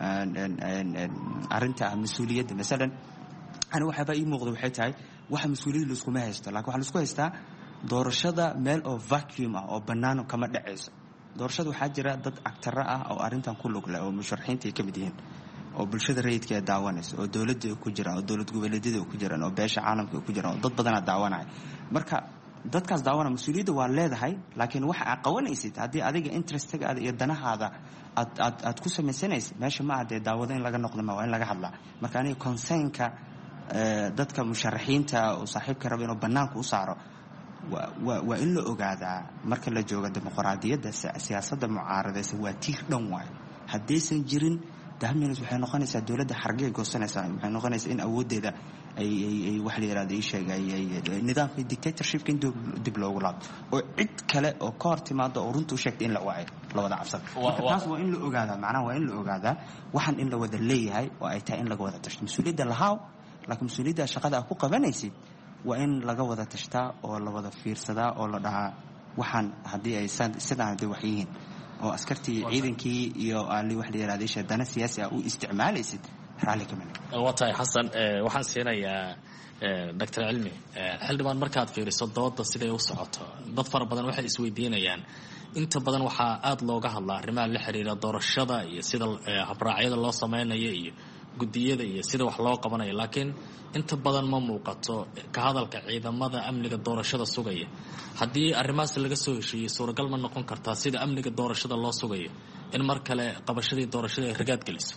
arinta mas'uuliyadda midalan ana waxyaaba ii muuqdo waxay tahay waxa mas'uuliyad la isku ma haysto laakiin waxa la isku haystaa doorashada meel oo vacuum ah oo banaan kama dhacayso doorashada waxa jira dad actara ah oo arintan ku lug leh oo musharaxiinta ay kamid yihiin oo bulshada rayidka ay daawanayso oo dawladda ku jiraan oo dawlad goboleedyada ku jiraan oo beesha caalamka ku jiraan oo dad badan daawanay marka dadkaas daawana mas'uuliyadda waa leedahay laakiin waxa ay qawanaysid hadii adiga interest-ga iyo danahaada aad aad aad ku sameysanaysay meesha ma aad daawada in laga noqdo ma waa in laga hadlaa marka aniga concern-ka dadka musharaxiinta oo saaxiibka raba inuu banaanka u saaro waa in la ogaadaa marka la joogo dimuqraadiyadda siyaasadda mucaaradaysa waa tiir dhan waay haddaysan jirin dahminas waxay noqonaysaa dawladda xargay goosanaysaa waxay noqonaysaa in awoodeeda ay ay wax la yiraahdo ay sheegay nidaamka dictatorship in dib loogu laabto oo cid kale oo ka hor timaado oo runtu sheegtay in la wacay la wada cabsado taas waa in la ogaadaa macnaha waa in la ogaadaa waxan in la wada leeyahay oo ay tahay in laga wada tashto mas'uuliyadda lahaa laakiin mas'uuliyadda shaqada ku qabanaysid waa in laga wada tashtaa oo la wada fiirsadaa oo la dhahaa waxan hadii ay sidaan hadii wax yihiin oo askartii ciidankii iyo ali wax la yiraahdo shadana siyaasi ah u isticmaalaysid raali kaman wataay xasan waxaan siinayaa doctor Cilmi xildhibaan markaad fiiriso dooda sida ay u socoto dad fara badan waxay isweydiinayaan inta badan waxa aad looga hadlaa arrimaha la xiriira doorashada iyo sida habraacyada loo sameeyo iyo gudiyada iyo sida wax loo qabanayo laakiin inta badan ma muuqato ka hadalka ciidamada amniga doorashada sugaya hadii arrimahaas laga soo heshiiyay suuragal ma noqon kartaa sida amniga doorashada loo sugayo in mar kale qabashadii doorashada ay ragaad geliso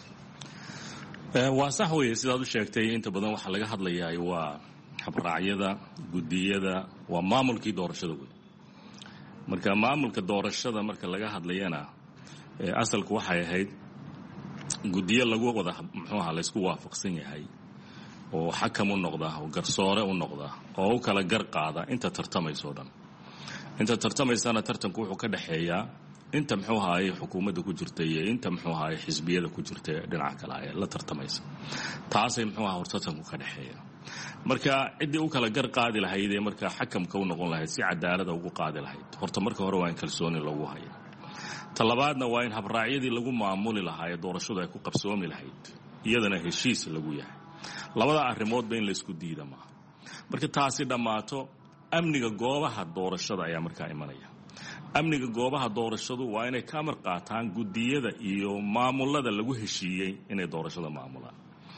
waa sax weeye sidaad u sheegtay inta badan waxa laga hadlayaa waa habraacyada gudiyada waa maamulkii doorashada weey marka maamulka doorashada marka laga hadlayana asalku waxay ahayd gudiyo lagu wada muxuu ahaa la isku waafaqsan yahay oo xakam u noqda oo garsoore u noqda oo u kala gar qaada inta tartamayso dhan inta tartamaysana tartanku wuxuu ka dhaxeeyaa inta muxuu ahaa xukuumadda ku jirtay iyo inta muxuu ahaa xisbiyada ku jirtay dhinaca kale ay la tartamayso taasay muxuu ahaa tartanku ka dhaxeeyaa marka cidii u kala gar qaadi lahayd ee marka xakamka u noqon lahayd si cadaalad ugu qaadi lahayd horta marka hore waa in kalsooni lagu hayo talabaadna waa in habraacyadii lagu maamuli lahaa ee doorashadu ay ku qabsoomi lahayd iyadana heshiis lagu yahay labada arrimood ba in la isku diido ma marka taasi dhamaato amniga goobaha doorashada ayaa markaa imanaya amniga goobaha doorashadu waa inay ka amar qaataan guddiyada iyo maamulada lagu heshiiyey inay doorashada maamulaan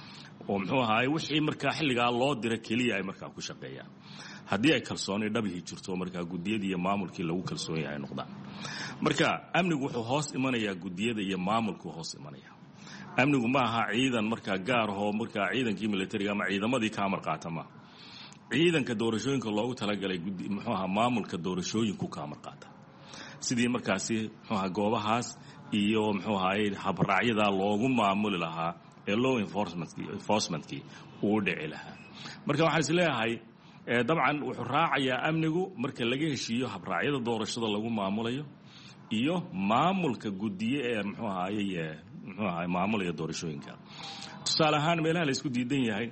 oo muxuu ahaay wixii markaa xilligaa loo dira keliya ay markaa ku shaqeeyaan haddii ay kalsooni dhabihii jirto markaa guddiyadii iyo maamulkii lagu kalsoon yahay noqdaan marka amnigu wuxuu hoos imanayaa guddiyada iyo maamulku hoos imanaya amnigu ma aha ciidan markaa gaar ahoo markaa ciidankii militariga ama ciidamadii ka amar qaata ma ciidanka doorashooyinka loogu talagalay muxuu ahaa maamulka doorashooyinku ka amar qaata sidii markaasi muxuu ahaa goobahaas iyo muxuu ahaay habraacyada loogu maamuli lahaa ee law enforcementkii enforcementkii uu dhici lahaa marka waxaan is leeyahay dabcan wuxuu raacayaa amnigu marka laga heshiiyo habraacyada doorashada lagu maamulayo iyo maamulka guddiye ee muxuu ahaayey muxuu ahaay maamulaya doorashooyinka tusaale ahaan meelaha la isku diidan yahay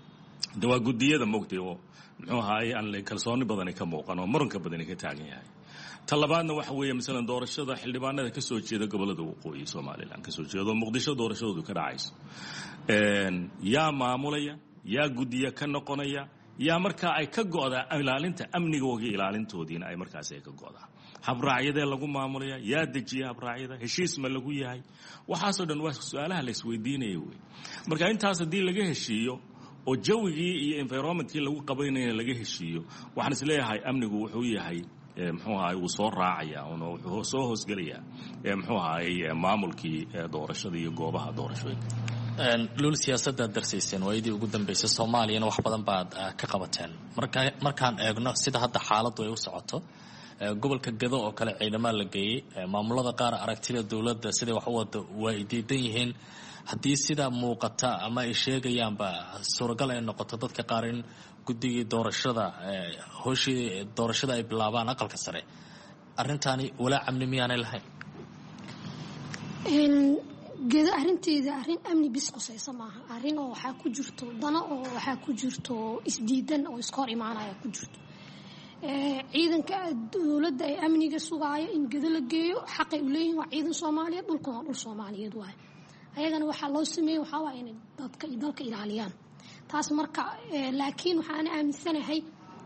de waa guddiyada moogtay oo muxuu ahaayey aan kalsooni badani ka muuqan oo muranka badani ka taagan yahay ta labaadna waxa weeye masalan doorashada xildhibaanada ka soo jeeda gobollada waqooyi Soomaaliland ka soo jeedo Muqdisho doorashadoodu ka dhacayso een yaa maamulaya yaa guddiye ka noqonaya yaa markaa ay ka go'daa ilaalinta amniga oo ilaalintoodiina ay markaas ay ka go'daa habraacyada lagu maamulaya yaa dejiya habraacyada heshiis ma lagu yahay waxaasoo dhan waa su'aalaha la isweydiinayo wey marka intaas hadii laga heshiiyo oo jawigii iyo environmentkii lagu qabaynayna laga heshiiyo waxaan is leeyahay amnigu wuxuu yahay muxuu ahaay uu soo raacaya oo wuxuu soo hoosgelaya muxuu ahaay maamulkii doorashada iyo goobaha doorashooyinka lul siyaasadda darsiiseen waayadii ugu dambeysay Soomaaliyana wax badan baad ka qabateen marka markaan eegno sida hadda xaaladdu ay u socoto gobolka Gado oo kale ciidamada la geeyay maamulada qaar aragtida dawladda sida wax u wada way diidan yihiin haddii sida muuqata ama ay sheegayaanba suuragal ay noqoto dadka qaar in guddigii doorashada hooshii doorashada ay bilaabaan aqalka sare arrintaani walaa amni miyaanay lahayn Gado arrinteeda arrin amni bis qosaysa maaha arrin oo waxa ku jirto dana oo waxa ku jirto isdiidan oo iska hor imaanaya ku jirto ee ciidanka dawladda ay amniga sugaayo in Gado la geeyo xaq ay u leeyihiin waa ciidan Soomaaliyeed dhulkooda dhul Soomaaliyeed waay ayagana waxa loo sameeyay waxa waa in dadka dalka ilaaliyaan taas marka laakiin waxaan aaminsanahay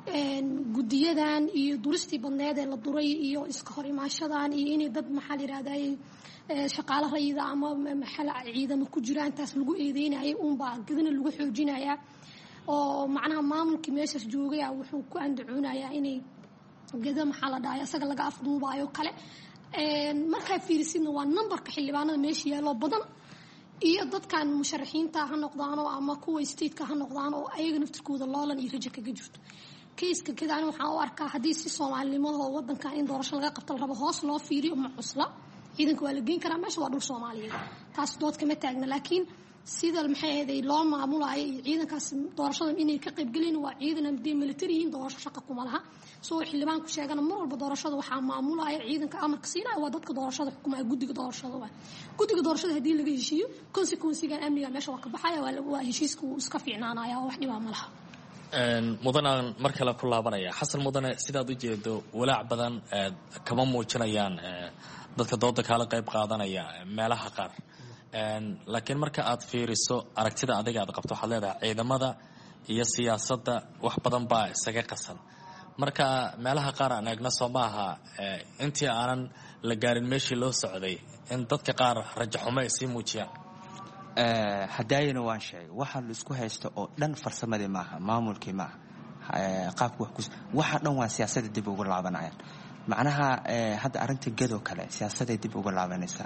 guddiyadan iyo duristii badneed ee la duray iyo iska hor imaashadan iyo inay dad maxal yiraahday shaqaale rayida ama maxal ciidamo ku jiraan taas lagu eedeynayay uun baa Gadana lagu xoojinaya oo macnaha maamulkii meeshaas joogay wuxuu ku andacoonayaa inay Gado maxal la dhaay asaga laga afduubayo kale een marka fiirsidna waa numberka xildhibaanada meesha yaalo badan iyo dadkan musharaxiinta ha noqdaan ama kuwa state-ka ha noqdaan oo ayaga naftirkooda loolan iyo rajo kaga jirto kiiska kadaan waxaan u arkaa hadii si Soomaalinimada wadanka in doorasho laga qabto rabo hoos loo fiiriyo ma cusla ciidanka waa la geyn karaa meesha waa dhul Soomaaliyeed taas dood kama taagna laakiin sida maxay ahayd loo maamulayo ciidankaas doorashada inay ka qayb galeen waa ciidan amdii military in doorasho shaqo kuma laha soo xildhibaan ku sheegana mar walba doorashada waxa maamulaya ciidanka amarka siinaya waa dadka doorashada xukuumada guddiga doorashada waa guddiga doorashada hadii laga heshiiyo consequence-ga amniga meesha waa ka baxaya waa heshiisku iska fiicnaanaya wax dhibaa ma laha een mudanaan mar kale ku laabanaya xasan mudane sidaad u jeedo walaac badan kama muujinayaan dadka dooda kala qayb qaadanaya meelaha qaar een laakiin marka aad fiiriso aragtida adiga aad qabto waxa leedahay ciidamada iyo siyaasadda wax badan baa isaga qasan marka meelaha qaar aan eegna Soomaaliya intii aanan la gaarin meeshii loo socday in dadka qaar rajo xumo ay sii muujiyaan ee hadayna waan sheegay waxa la isku haysto oo dhan farsamada maaha maamulkii maaha qaabku wax ku waxa dhan waa siyaasadda dib ugu laabanayaan macnaha hadda arinta Gado kale siyaasadda dib ugu laabanaysa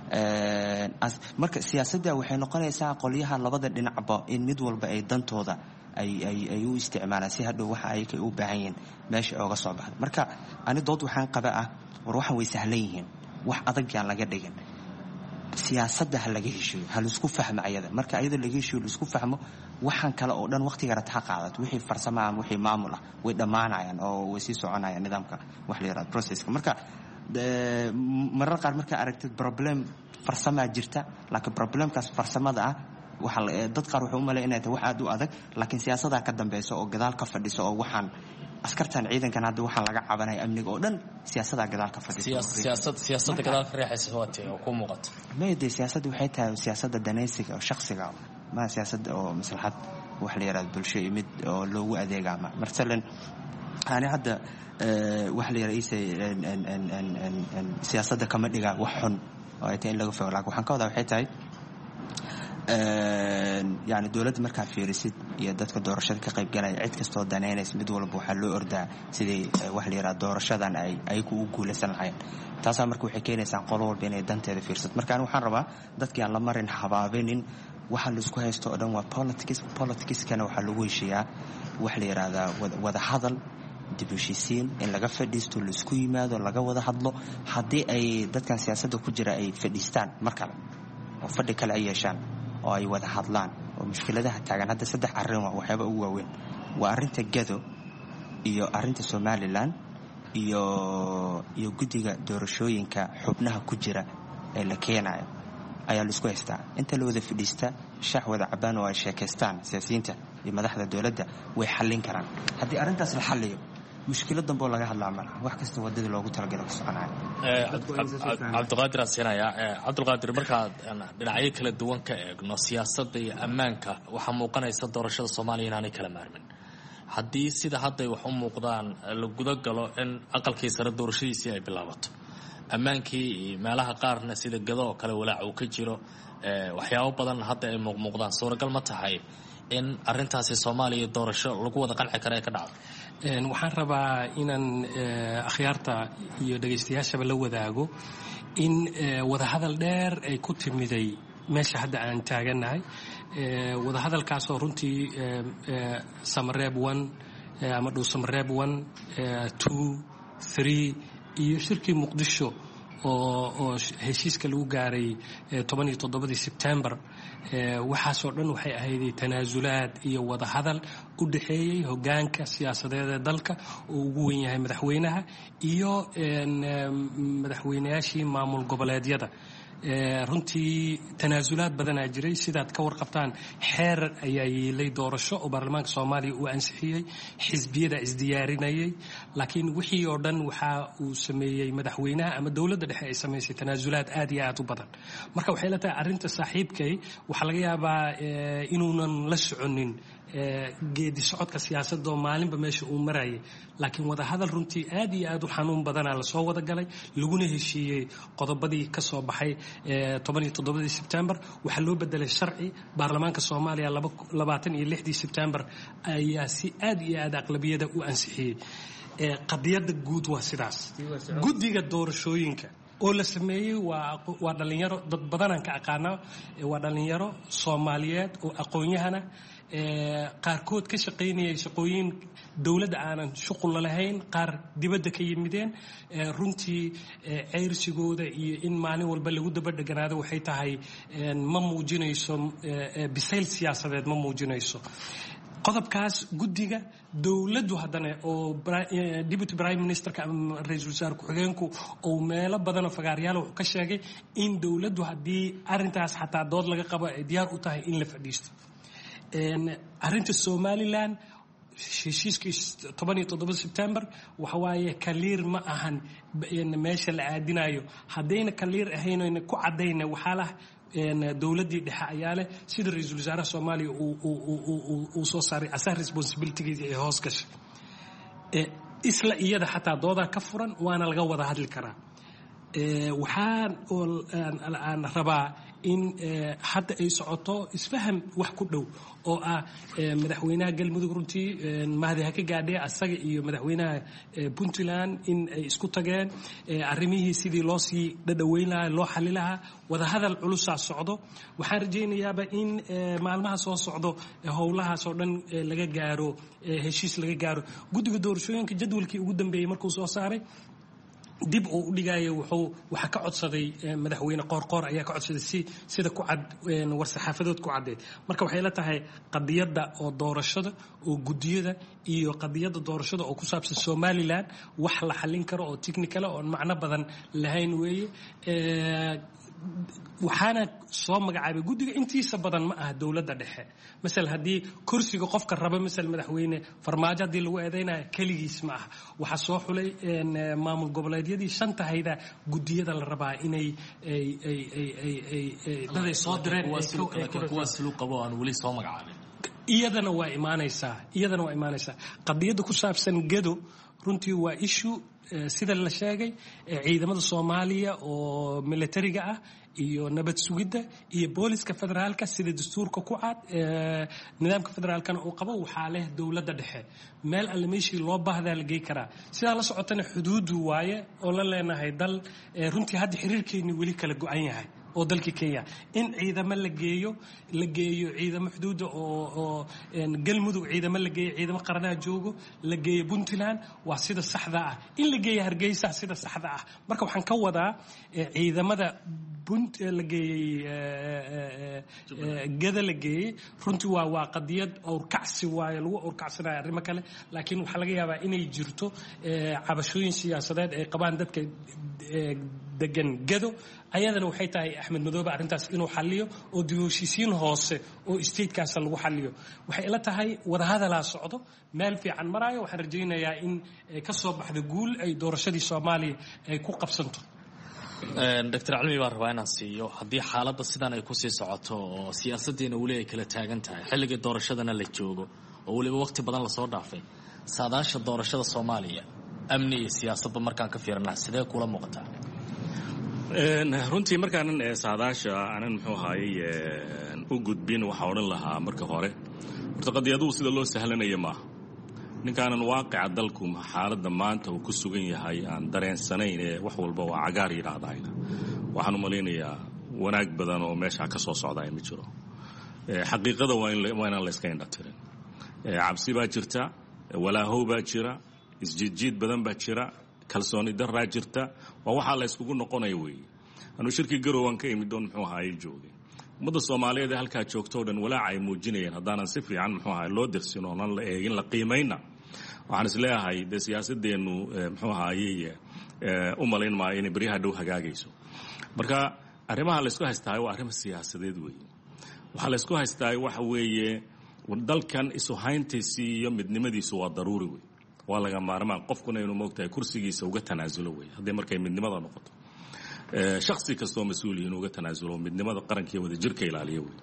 ee marka siyaasadda waxay noqonaysaa qoliyaha labada dhinacba in mid walba ay dantooda ay ay ay u isticmaalaan si hadhow waxa ay u baahan yihiin meesha ooga soo baxdo marka ani dood waxaan qaba ah war waxa way sahlan yihiin wax adag yaan laga dhigin siyaasadda hal laga heshiyo hal isku fahmo ayada marka ayada laga heshiyo isku fahmo waxaan kale oo dhan waqtiga rata qaadad wixii farsamo ama wixii maamul ah way dhamaanayaan oo way sii soconayaan nidaamka wax la yiraahdo processka marka marar qaar marka aragtid problem farsamo jirta laakiin problemkaas farsamada ah waxa dad qaar wuxuu u maleeyay inay tahay wax aad u adag laakiin siyaasadda ka dambayso oo gadaal ka fadhiso oo waxaan askartan ciidankan hadda waxa laga cabanay amniga oo dhan siyaasadda gadaal ka fadhiso siyaasad siyaasadda gadaal ka riixaysa waati oo ku muuqato meeday siyaasaddu waxay tahay siyaasadda danaysiga oo shakhsiga ma siyaasadda oo maslaxad wax la yiraahdo bulsho imid oo loogu adeegama marsalan ani hadda waxa la yiraahdo siyaasadda kama dhiga wax xun oo ay tahay in laga fogaado waxaan ka wadaa waxay tahay yani dawladda markaa fiirisid iyo dadka doorashada ka qayb galaya cid kastoo daneynaysa mid walba waxaa loo ordaa sidii wax la yiraahdo doorashadan ay ay ku guuleysan lahayn taasaa marka waxay keenaysaa qolo walba inay danteeda fiirsato marka ani waxaan rabaa dadkii aan la marin habaabinin waxa la isku haysto oo dhan waa politics politicskana waxaa lagu heshiiyaa wax la yiraahdaa wada hadal dib u heshiisiin in laga fadhiisto la isku yimaado laga wada hadlo haddii ay dadkan siyaasadda ku jira ay fadhiistaan mar kale oo fadhi kale ay yeeshaan oo ay wada hadlaan oo mushkiladaha taagan hadda saddex arrin waa waxyaaba ugu waaweyn waa arrinta gado iyo arrinta Somaliland iyo iyo guddiga doorashooyinka xubnaha ku jira ee la keenayo ayaa la isku haystaa inta la wada fadhiista shax wada cabaan oo ay sheekaystaan siyaasiyiinta iyo madaxda dawladda way xallin karaan haddii arrintaas la xalliyo mushkilad dambe oo laga hadlaa malaha wax kasta wadada loogu talagalay ku soconayo cabdiqaadir asinaya cabdiqaadir markaad dhinacyo kala duwan ka eegno siyaasadda iyo ammaanka waxaa muuqanaysa doorashada Soomaaliya inaanay kala maarmin haddii sida hadda ay wax u muuqdaan la guda galo in aqalkii sare doorashadiisii ay bilaabato ammaankii iyo meelaha qaarna sida gado oo kale walaac uu ka jiro waxyaabo badan hadda ay muuqdaan suuragal ma tahay in arrintaasi Soomaaliya doorasho lagu wada qanci karo ay ka dhacdo waxaan rabaa inaan akhyaarta iyo dhagaystayaashaba la wadaago in wadahadal dheer ay ku timiday meesha hadda aan taaganahay wadahadalkaasoo runtii samareeb one ama dhow samareeb one two three iyo shirkii muqdisho oo oo heshiiska lagu gaaray toban iyo toddobadii September waxaasoo dhan waxay ahayd tanaasulaad iyo wada hadal u dhaxeeyay hogaanka siyaasadeed ee dalka oo ugu weyn yahay madaxweynaha iyo madaxweynayaashii maamul goboleedyada runtii tanaasulaad badanaa jiray sidaad ka warqabtaan xeer ayaa yeelay doorasho oo baarlamaanka Soomaaliya uu ansixiyay xisbiyada isdiyaarinayay laakiin wixii oo dhan waxa uu sameeyay madaxweynaha ama dawladda dhexe ay sameysay tanaasulaad aad iyo aad u badan marka waxay la tahay arrinta saaxiibkay waxa laga yaabaa inuunan la soconin geedi socodka siyaasadda oo maalinba meesha uu marayay laakiin wada hadal runtii aad iyo aad u xanuun badanaa la soo wada galay laguna heshiiyey qodobadii ka soo baxay toban iyo toddobadii September waxa loo bedelay sharci baarlamaanka Soomaaliya labaatan iyo lixdii September ayaa si aad iyo aad aqlabiyada u ansixiyay qadiyada guud waa sidaas guddiga doorashooyinka oo la sameeyay waa waa dhalinyaro dad badan aan ka aqaano waa dhalinyaro Soomaaliyeed oo aqoon-yahana qaarkood ka shaqeynayay shaqooyin dawladda aanan shuqul lahayn qaar dibadda ka yimideen runtii ceyrsigooda iyo in maalin walba lagu daba dheganaado waxay tahay ma muujinayso bisayl siyaasadeed ma muujinayso qodobkaas guddiga dawladdu haddana oo deputy prime ministerka ama ra'iisul wasaare ku-xigeenku oo meelo badan oo fagaaryaal wuxuu ka sheegay in dawladdu haddii arrintaas xataa dood laga qabo ay diyaar u tahay in la fadhiisto arrinta Somaliland heshiiskii toban iyo toddoba September waxa waaye kaliir ma ahan meesha la aadinayo haddayna kaliir ahayn oo ku cadayna waxa la dawladdii dhexe ayaa leh sida ra'iisul wasaaraha Soomaaliya uu soo saaray asar responsibility ee hoos gashay isla iyada xataa dooda ka furan waana laga wada hadli karaa waxaan aan rabaa in hadda ay socoto isfaham wax ku dhow oo ah madaxweynaha galmudug runtii mahadiha ka gaadhay asaga iyo madaxweynaha Puntland in ay isku tageen arrimihii sidii loo sii dhadhaweyn lahaa loo xalli lahaa wada hadal culus socdo waxaan rajaynayaa in maalmaha soo socdo howlahaas oo dhan laga gaaro heshiis laga gaaro guddiga doorashooyinka jadwalkii ugu dambeeyay markuu soo saaray dib uu u dhigayo wuxuu waxa ka codsaday madaxweyne qoorqoor ayaa ka codsaday si sida ku cad war saxaafadood ku cadeed marka waxay la tahay qadiyada oo doorashada oo gudiyada iyo qadiyada doorashada oo ku saabsan Somaliland wax la xalin karo oo technical oo macna badan lahayn weeye ee waxaana soo magacaabay guddiga intiisa badan ma ah dawladda dhexe misal hadii kursiga qofka raba misal madaxweyne farmaajo hadii lagu eedeynaa kaligiis ma ah waxa soo xulay maamul goboleedyadii shanta hayda guddiyada la rabaa inay ay ay ay ay daday soo direen kuwaas loo qabo aan wali soo magacaabin iyadana waa imaanaysaa iyadana waa imaanaysaa qadiyadda ku saabsan gedo runtii waa issue sida la sheegay ciidamada Soomaaliya oo militariga ah iyo nabad sugidda iyo booliska federaalka sida dastuurka ku cad nidaamka federaalkana uu qabo waxa leh dawladda dhexe meel alle meeshii loo baahdaa la geey karaa sida la socotana xuduudu waaye oo la leenahay dal runtii hadda xiriirkeeni weli kala go'an yahay oo dalka Kenya in ciidamo la geeyo la geeyo ciidamo xuduud oo oo galmudug ciidamo la geeyo ciidamo qaranaha joogo la geeyo Puntland waa sida saxda ah in la geeyo Hargeysa sida saxda ah marka waxaan ka wadaa ciidamada bunt la geeyay gada la geeyay runtii waa waa qadiyad oo kacsi waayo lagu urkacsanayo arrimo kale laakiin waxa laga yaabaa inay jirto cabashooyin siyaasadeed ay qabaan dadka degan gado ayadana waxay tahay Axmed Madoobe arintaas inuu xalliyo oo dib-u-heshiisiin hoose oo state-kaas lagu xalliyo waxay ila tahay wada hadal socdo meel fiican maraayo waxaan rajaynayaa in ka soo baxdo guul ay doorashadii Soomaaliya ay ku qabsanto Doctor Calmi baan rabaa inaan siiyo haddii xaaladda sidan ay ku sii socoto oo siyaasaddeena weli ay kala taagan tahay xilliga doorashadana la joogo oo weliba waqti badan la soo dhaafay saadaasha doorashada Soomaaliya amni iyo siyaasadba markaan ka fiirnaa sidee kula muuqataa runtii markaan saadaasha aanan muxuu ahaayay u gudbin waxa oran lahaa marka hore horta qadiyadu sida loo sahlanaya ma ninkaanan waaqica dalku xaaladda maanta uu ku sugan yahay aan dareensanayn ee wax walba waa cagaar yiraahdaayna waxaan u maleynayaa wanaag badan oo meesha ka soo socda ay ma jiro xaqiiqada waa in waa in la iska indhatirin cabsi baa jirta walaahow baa jira isjiid badan baa jira kalsooni darra jirta waa waxa la iskugu noqonay weey anu shirki garowan ka imid doon muxuu ahaayay joogay ummadda Soomaaliyeed halka joogto dhan walaac ay muujinayeen hadaan si fiican muxuu ahaayay loo dirsin oo nan la eegin la qiimeeyna waxaan isleeyahay de siyaasadeenu muxuu ahaayay u malayn ma inay bariha dhow hagaagayso marka arrimaha la isku haystaa waa arrimo siyaasadeed weey waxa la isku haystaa waxa weeye dalkan isu hayntiisa iyo midnimadiisu waa daruuri weey waa laga maarmaan qofkuna inuu moogtahay kursigiisa uga tanaasulo weey hadii markay midnimada noqoto ee shakhsi kasto mas'uul inuu uga tanaasulo midnimada qaranka wada jirka ilaaliyo weey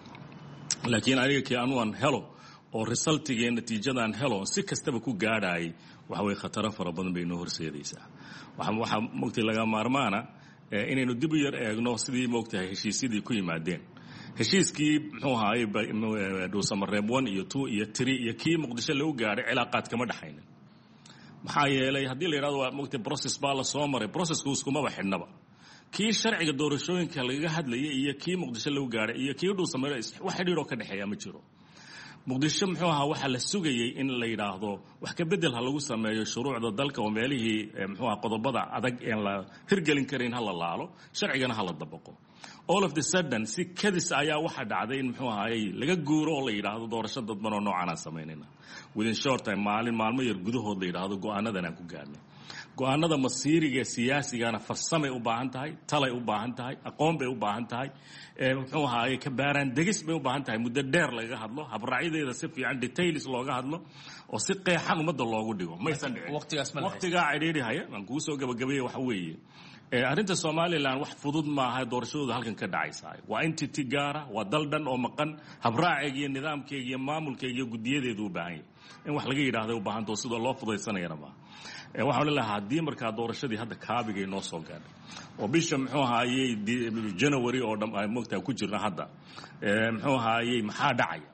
laakiin aniga kii aanu aan helo oo resultiga natiijadan helo si kastaba ku gaadhay waxa way khatar fara badan bay noo horseedaysaa waxa waxa moogtay laga maarmaana inaynu dib u yar eegno sidii moogtahay heshiisyadii ku yimaadeen heshiiskii muxuu ahaayay Dhuusamareeb one iyo two iyo three iyo kii Muqdisho lagu gaaray cilaaqaad kama dhaxaynin maxaa yeelay hadii la yiraahdo waa moogtay process baa la soo maray processku iskuma baxinaba kii sharciga doorashooyinka laga hadlayay iyo kii Muqdisho lagu gaaray iyo kii Dhuusamareeb wax xiriir oo ka dhaxeeya ma jiro Muqdisho muxuu ahaa waxa la sugayay in la yiraahdo wax ka bedel ha lagu sameeyo shuruucda dalka oo meelihii muxuu ahaa qodobada adag ee la hirgelin karin hal laalo sharcigana hal dabaqo all of the sudden si kadis ayaa waxa dhacday in muxuu ahaayay laga guuro oo la yiraahdo doorashada dad badan oo noocan ah sameynayna within short time maalin maalmo yar gudahood la yiraahdo go'aanadan aan ku gaarnay go'aanada masiiriga siyaasigana farsamay u baahan tahay talay u baahan tahay aqoon bay u baahan tahay ee muxuu ahaayay ka baaraan degis bay u baahan tahay muddo dheer laga hadlo habraacideeda si fiican details looga hadlo oo si qeexan umada loogu dhigo maysan dhicin waqtigaas ma waqtiga ciriiri haya aan ku soo gabagabeeyay waxa weeye ee arinta Soomaaliland wax fudud ma aha doorashadooda halkan ka dhacaysaa waa entity gaara waa dal dhan oo maqan habraaciga iyo nidaamkeega iyo maamulkeega iyo gudiyadeedu u baahan in wax laga yiraahdo u baahan doo sidoo loo fudaysanayna ma ee waxa la lahaa hadii marka doorashadii hadda kaabigay noo soo gaadhay oo bisha muxuu ahaayay January oo dhan ay moogtaa ku jirna hadda ee muxuu ahaayay maxaa dhacaya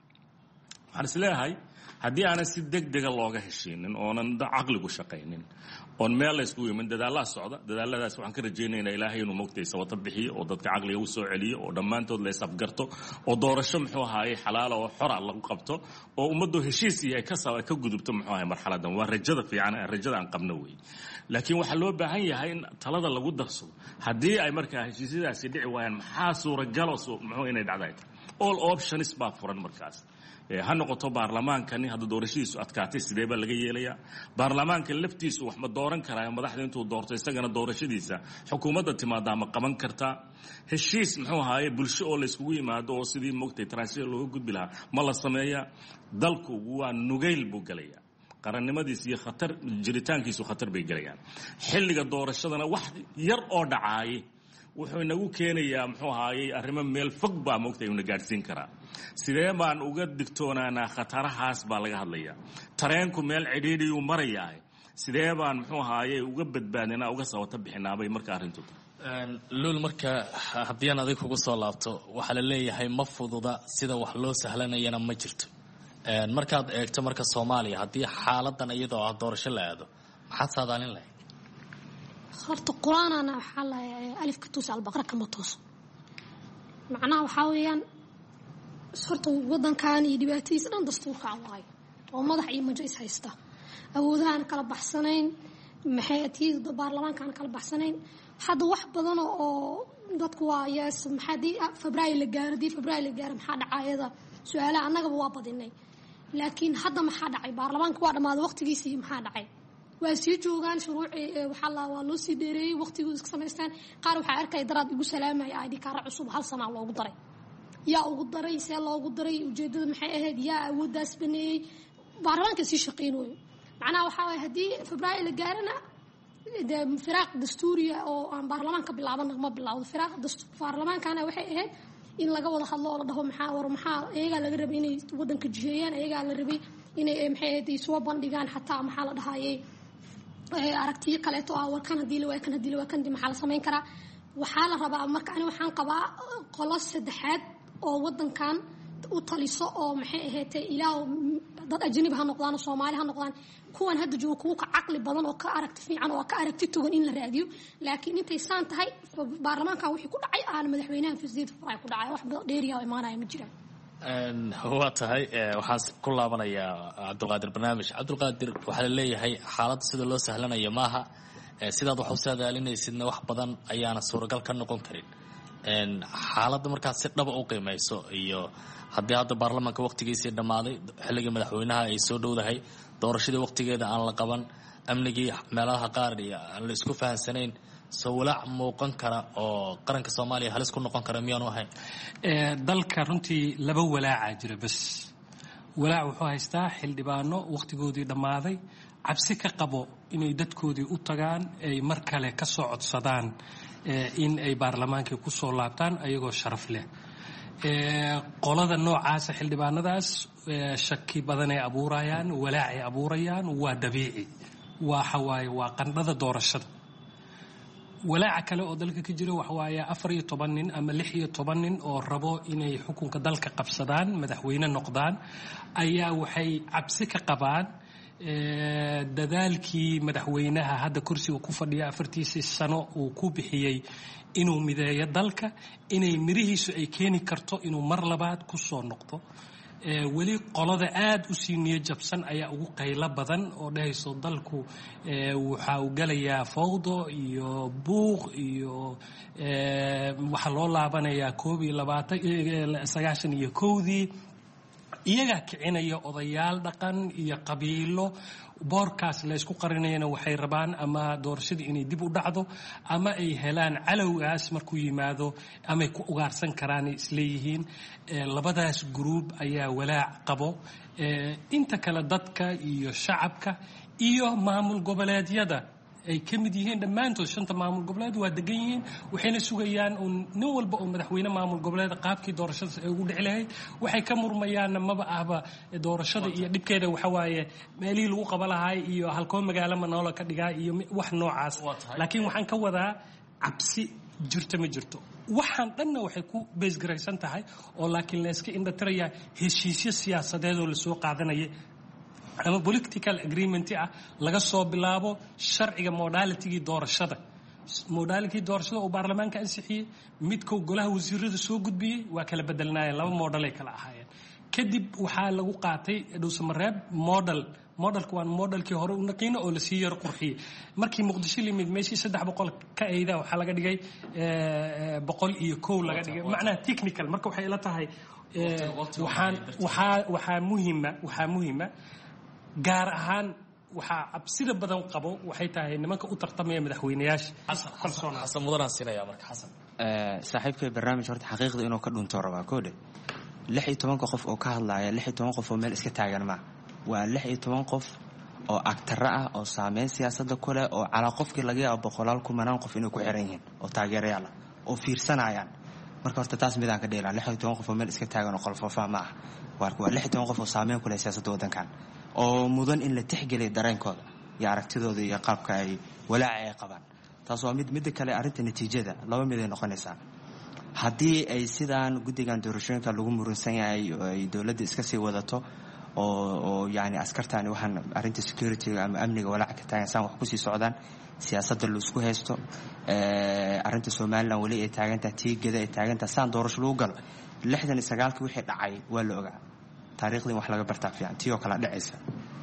waxaan isleeyahay haddii aan si degdeg ah looga heshiinin oonan aqligu shaqaynin on meel la isku yimin dadaallada socda dadaalladaas waxaan ka rajaynaynaa Ilaahay inuu moogtay sabata bixiyo oo dadka aqliga u soo celiyo oo dhamaantood la isafgarto oo doorasho muxuu ahaayay xalaal oo xor ah lagu qabto oo ummaddu heshiis iyo ka soo ka gudubto muxuu ahaayay marxaladan waa rajada fiican rajada aan qabno weey laakiin waxa loo baahan yahay in talada lagu darsado haddii ay markaa heshiisyadaasi dhici waayaan maxaa suuragal oo muxuu inay dhacday all options baa furan markaas ha noqoto baarlamaankani hadda doorashadiisu adkaatay sidee baa laga yeelayaa baarlamaanka laftiisu wax ma dooran karaa madaxda intuu doorto isagana doorashadiisa xukuumadda timaada ma qaban kartaa heshiis muxuu ahaayay bulsho oo la iskugu yimaado oo sidii moogtay transition looga gudbi lahaa ma la sameeyaa dalku waa nugayl buu galayaa qarannimadiisa iyo khatar jiritaankiisu khatar bay galayaan xilliga doorashadana wax yar oo dhacaayay wuxuu inagu keenayaa muxuu ahaayey arrimo meel fog baa moogtay una gaadhsiin karaa sidee baan uga digtoonaanaa khatarahaas baa laga hadlayaa tareenku meel cidhiidhiyuu marayaa sidee baan muxuu ahaayey uga badbaadinaa uga sabata bixinaabay marka arrintu luul marka haddii aan adig kugu soo laabto waxaa la leeyahay ma fududa sida wax loo sahlanayana ma jirto markaad eegto marka Soomaaliya haddii xaaladan iyadoo ah doorasho la aado maxaad saadaalin lahayd horta quraanana waxa la alifka tuus albaqara kama tooso macnaha waxa weeyaan horta wadankan iyo dhibaatadiisa dhan dastuurka waayo oo madax iyo majlis haysta awoodahan kala baxsanayn maxay atiida baarlamaankan kala baxsanayn hadda wax badan oo dadku waa yes maxadii Febraayo la gaaray Febraayo la gaaray maxaa dhacayada su'aalaha annagaba waa badinay laakiin hadda maxaa dhacay baarlamaanka waa dhamaaday waqtigiisii maxaa dhacay waa sii joogaan shuruuci waxa la waa loo sii dheereeyay waqtigu iska sameystaan qaar waxa arkay daraad igu salaamay ay dikara cusub hal sano loogu daray yaa ugu daray see loogu daray ujeedada maxay ahayd yaa awoodaas baneeyay baarlamaanka si shaqeynooyo macnaha waxa way hadii Febraayo la gaarana de firaaq dastuuriya oo aan baarlamaanka bilaaban ma bilaawdo firaaq dastuur baarlamaankana waxay ahayd in laga wada hadlo oo la dhaho maxaa war maxaa ayaga laga rabay inay wadanka jiheeyaan ayaga la rabay inay maxay ahayd soo bandhigaan xataa maxaa la dhahaayay ee aragtiyo kale oo ah warkan hadii la way kan hadii la way kan maxaa la sameyn karaa waxa la rabaa marka ani waxaan qabaa qolo saddexaad oo wadankan u taliso oo maxay ahayd ilaa dad ajnabi ha noqdaan Soomaali ha noqdaan kuwan hadda joogo kuwa ka aqli badan oo ka aragti fiican oo ka aragti togan in la raadiyo laakiin intay saan tahay baarlamaanka wixii ku dhacay aan madaxweynaha fasiid faray ku dhacay wax dheeriya oo imaanaya ma jiraan een huwa tahay waxaan ku laabanayaa Cabdulqaadir barnaamij Cabdulqaadir waxa la leeyahay xaaladda sida loo sahlanayo maaha sidaad wax u saadaalinaysidna wax badan ayaana suuragal ka noqon karin een xaaladda markaad si dhab u qiimeyso iyo haddii hadda baarlamaanka waqtigiisii dhamaaday xilliga madaxweynaha ay soo dhowdahay doorashada waqtigeeda aan la qaban amnigii meelaha qaar iyo aan la isku fahansanayn soo walaac muuqan kara oo qaranka Soomaaliya halis ku noqon kara miyaan ahayn ee dalka runtii laba walaac jira bas walaac wuxuu haystaa xildhibaano waqtigoodii dhamaaday cabsi ka qabo inay dadkoodii u tagaan ay mar kale ka soo codsadaan in ay baarlamaanka ku soo laabtaan ayagoo sharaf leh ee qolada noocaas xildhibaanadaas shaki badan ay abuurayaan walaac ay abuurayaan waa dabiici waa xawaay waa qandhada doorashada walaac kale oo dalka ka jira wax waaya afar iyo toban nin ama lix iyo toban nin oo rabo inay xukunka dalka qabsadaan madaxweyne noqdaan ayaa waxay cabsi ka qabaan ee dadaalkii madaxweynaha hadda kursiga ku fadhiya afartiisii sano uu ku bixiyay inuu mideeyo dalka inay mirihiisu ay keeni karto inuu mar labaad ku soo noqdo ee wali qolada aad u sii niyad jabsan ayaa ugu qaylo badan oo dhahayso dalku ee waxa uu galayaa fawdo iyo buuq iyo ee waxa loo laabanayaa koob iyo labaatan sagaashan iyo kowdii iyaga kicinaya odayaal dhaqan iyo qabiilo boorkaas la isku qarinayna waxay rabaan ama doorashadii inay dib u dhacdo ama ay helaan calowgaas markuu yimaado ama ku ugaarsan karaan isleeyihiin labadaas group ayaa walaac qabo inta kale dadka iyo shacabka iyo maamul goboleedyada ay kamid yihiin dhamaantood shanta maamul goboleed waa degan yihiin waxayna sugayaan oo nin walba oo madaxweyne maamul goboleed qaabkii doorashada ay ugu dhici lahayd waxay ka murmayaan maba ahba doorashada iyo dhibkeeda waxa waaye meelii lagu qabalahay iyo halkoo magaalo manolo ka dhigaa iyo wax noocaas laakiin waxaan ka wadaa cabsi jirto ma jirto waxaan dhanna waxay ku base garaysan tahay oo laakiin la iska indhatiraya heshiisyo siyaasadeed oo la soo qaadanaya ama political agreement ah laga soo bilaabo sharciga modality doorashada modality doorashada oo baarlamaanka ansixiyay midka golaha wasiirada soo gudbiyay waa kala bedelnaayeen laba model ay kala ahaayeen kadib waxa lagu qaatay dhowsamareeb model modelku waa modelkii hore u naqiino oo la sii yar qurxiyay markii muqdisho limid meeshii saddex boqol ka ayda waxa laga dhigay boqol iyo kow laga dhigay macnaha technical marka waxay ila tahay waxaan waxa waxa muhiima waxa muhiima gaar ahaan waxa absida badan qabo waxay tahay nimanka u tartamaya madaxweynayaasha kalsoon xasan mudan siinaya marka xasan ee saaxiibkay barnaamij horta xaqiiqda inuu ka dhunto rabaa koode lix iyo toban qof oo ka hadlaya lix iyo toban qof oo meel iska taagan ma waa lix iyo toban qof oo actor ah oo saameyn siyaasadda kule oo cala qofkii laga yaabo boqolaal kumanaan qof inuu ku xiran yihiin oo taageerayaal oo fiirsanayaan marka horta taas midaan ka dheelaa lix iyo toban qof oo meel iska taagan oo qolfoofa ma aha waa lix iyo toban qof oo saameyn ku leh siyaasadda waddankan oo mudan in la tixgeliyo dareenkooda iyo aragtidooda iyo qaabka ay walaaca ay qabaan taas waa mid midda kale arrinta natiijada laba mid ay noqonaysaa haddii ay sidaan guddigan doorashooyinka lagu murunsan yahay oo ay dowladda iska sii wadato oo oo yacni askartaani waxaan arrinta securityga ama amniga walaaca ka taagan saan wax kusii socdaan siyaasadda laisku haysto arrinta somalilan weli ay taagantaha tiigada ay taagantaha saan doorasho lagu galo lixdan iyo sagaalkii wixii dhacay waa la ogaa taariikhdii wax laga bartaa fiican tii oo kala dhacaysa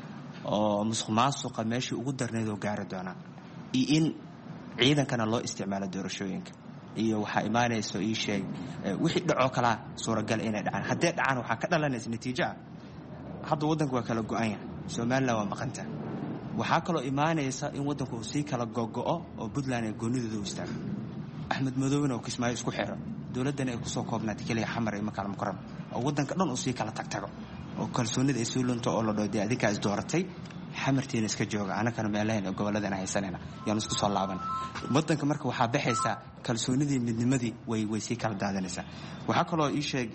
oo musuq maasuqa meeshii ugu darneed oo gaari doonaa iyo in ciidankana loo isticmaalo doorashooyinka iyo waxaa imaanayso ii sheeg wixii dhacoo kalaa suuragal inay dhacaan haddee dhacaan waxaa ka dhalanaysa natiijo ah hadda waddanku waa kala go-an yahay somalilan waa maqanta waxaa kaloo imaanaysa in waddanku uu sii kala gogo'o oo puntland ay goonidooda u istaago axmed madoowena uu kismaayo isku xiro dowladdana ay kusoo koobnaatay keliya xamar iyo makaal mukarram oo waddanka dhan uu sii kala tagtago oo kalsoonida ay sii lunto oo la dhoo dee adinkaa is dooratay xamartiina iska jooga anakana meelahayn gobolladana haysanayna yaan isku soo laaban waddanka marka waxaa baxaysaa kalsoonidii midnimadii way way sii kala daadanaysaa waxaa kaloo ii sheeg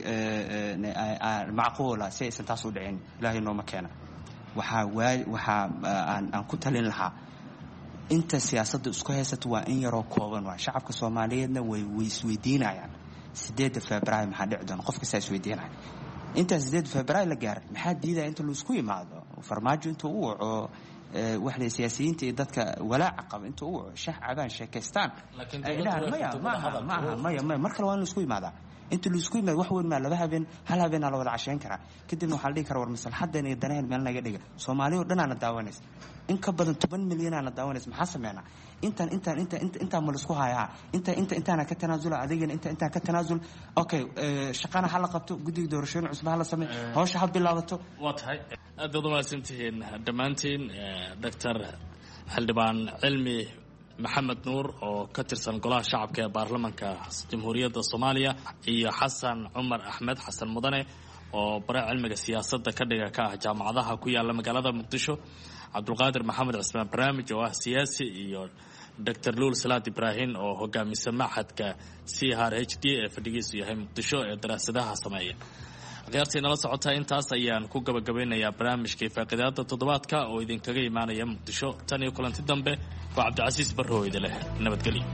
macquula si aysan taas u dhicin ilaahay nooma keena waxaa waa waxaa aan aan ku talin lahaa inta siyaasadda isku haysato waa in yaroo kooban waa shacabka soomaaliyeedna way way isweydiinayaan sideedda februaayo maxaa dhici doona qof kastaa isweydiinaya intaa sideedda februaayo la gaaray maxaa diidaya inta laisku yimaado farmaajo intuu u waco waxle siyaasiyiinta iyo dadka walaaca qaba intuu u waco shax cabaan sheekaystaan ay dhahaan maya maaha maaha maya maya mar kale waa in laisku yimaadaa inta laisku yimaado wax weyn maa laba habeen hal habeenaa la wada cashayn karaa kadibna waxaa la dhihi kara war maslaxadan iyo danaheen meel naga dhiga soomaaliya oo dhanaana daawanaysa in ka badan toban milyanaana daawanaysa maxaa sameynaa intaan intaan inta intaan ma laisku hayaa inta inta intaana ka tanaasula adigana inta intaan ka tanaasul okay shaqana ha la qabto guddiga doorashooyin cusub ha la sameey hawsha ha bilaabato waa tahay aad baad umahadsantihiin dhammaantiin doctor xildhibaan cilmi maxamed nuur oo ka tirsan golaha shacabka ee baarlamanka jamhuuriyadda soomaaliya iyo xasan cumar axmed xasan mudane oo bare cilmiga siyaasadda ka dhiga ka ah jaamacadaha ku yaala magaalada muqdisho cabdulqaadir maxamed cismaan barnaamij oo ah siyaasi iyo doctor luul salaad ibraahim oo hogaamisa maxadka c r h d ee fadhigiisu yahay muqdisho ee daraasadaha sameeya akhyaartii nala socotaa intaas ayaan ku gabagabeynayaa barnaamijkii faaqidaada toddobaadka oo idinkaga imaanaya muqdisho tan iyo kulanti dambe waa cabdicasiis barrow idin leh nabadgelyo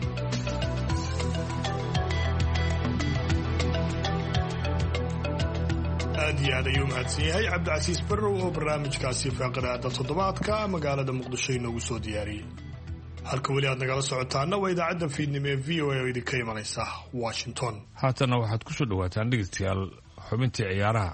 aad iyo aad ayuu mahadsan yahay cabdicasiis barrow oo barnaamijkaasi faaqidaada toddobaadka magaalada muqdisho inoogu soo diyaariyey halka weli aad nagala socotaana waa idaacadda fiidnimo ee v o a oo idinka imanaysa washington haatanna waxaad ku soo dhawaataan dhegeystayaal xubintii ciyaaraha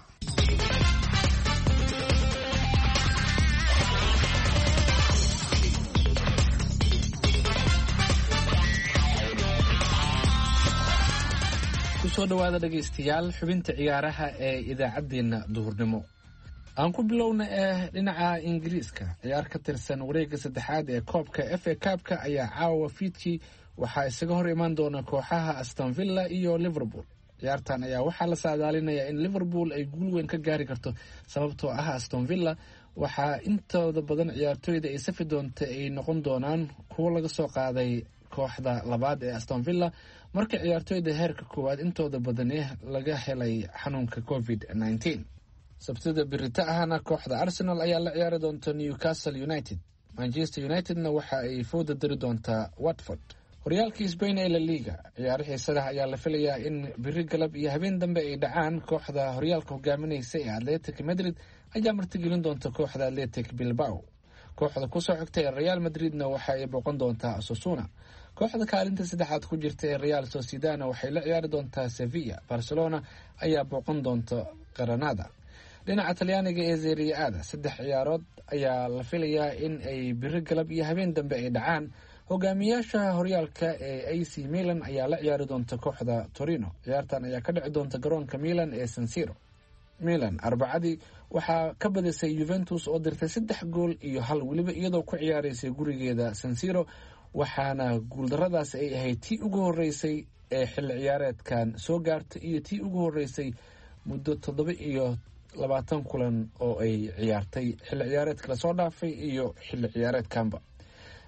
kusoo dhawaada dhegaystayaal xubinta ciyaaraha ee idaacaddeenna duhurnimo aan ku bilowna eh dhinaca ingiriiska ciyaar ka tirsan wareegga saddexaad ee koobka f a kaabka ayaa caawa fiidkii waxaa isaga hor imaan doona kooxaha aston villa iyo liverpool ciyaartan ayaa waxaa la saadaalinayaa in liverpool ay guul weyn ka gaari karto sababtoo ah aston villa waxaa intooda badan ciyaartooyda ay safi doonta ay noqon doonaan kuwo laga soo qaaday kooxda labaad ee aston villa marka ciyaartooyda heerka koowaad intooda badani laga helay xanuunka covid nineteen sabtida birita ahna kooxda arsenal ayaa la ciyaari doonta newcastle united manchester unitedna waxa ay fooda dari doontaa watford horyaalka Spain ee La Liga ciyaar xiisaha ayaa la filayaa in biri galab iyo habeen dambe ay dhacaan kooxda horyaalka hogaaminaysa ee Atletico Madrid ayaa martigelin doonta kooxda Athletic Bilbao kooxda ku soo xigtay Real Madridna waxa ay boqon doontaa Osasuna kooxda kaalinta saddexaad ku jirta ee Real Sociedad waxay la ciyaari doontaa Sevilla Barcelona ayaa boqon doonta Granada dhinaca Talyaaniga ee Serie A saddex ciyaarood ayaa la filayaa in ay biri galab iyo habeen dambe ay dhacaan hogaamiyaasha horyaalka ee A C Milan ayaa la ciyaari doonta kooxda Torino ciyaartan ayaa ka dhici doonta garoonka Milan ee San Siro Milan arbacadii waxaa ka badisay Juventus oo dirtay saddex gool iyo hal waliba iyadoo ku ciyaaraysay gurigeeda San Siro waxaana guuldaradaas ay ahayd tii ugu horeysay ee xilli ciyaareedkan soo gaartay iyo tii ugu horeysay muddo toddoba iyo labaatan kulan oo ay ciyaartay xilli ciyaareedka la soo dhaafay iyo xilli ciyaareedkanba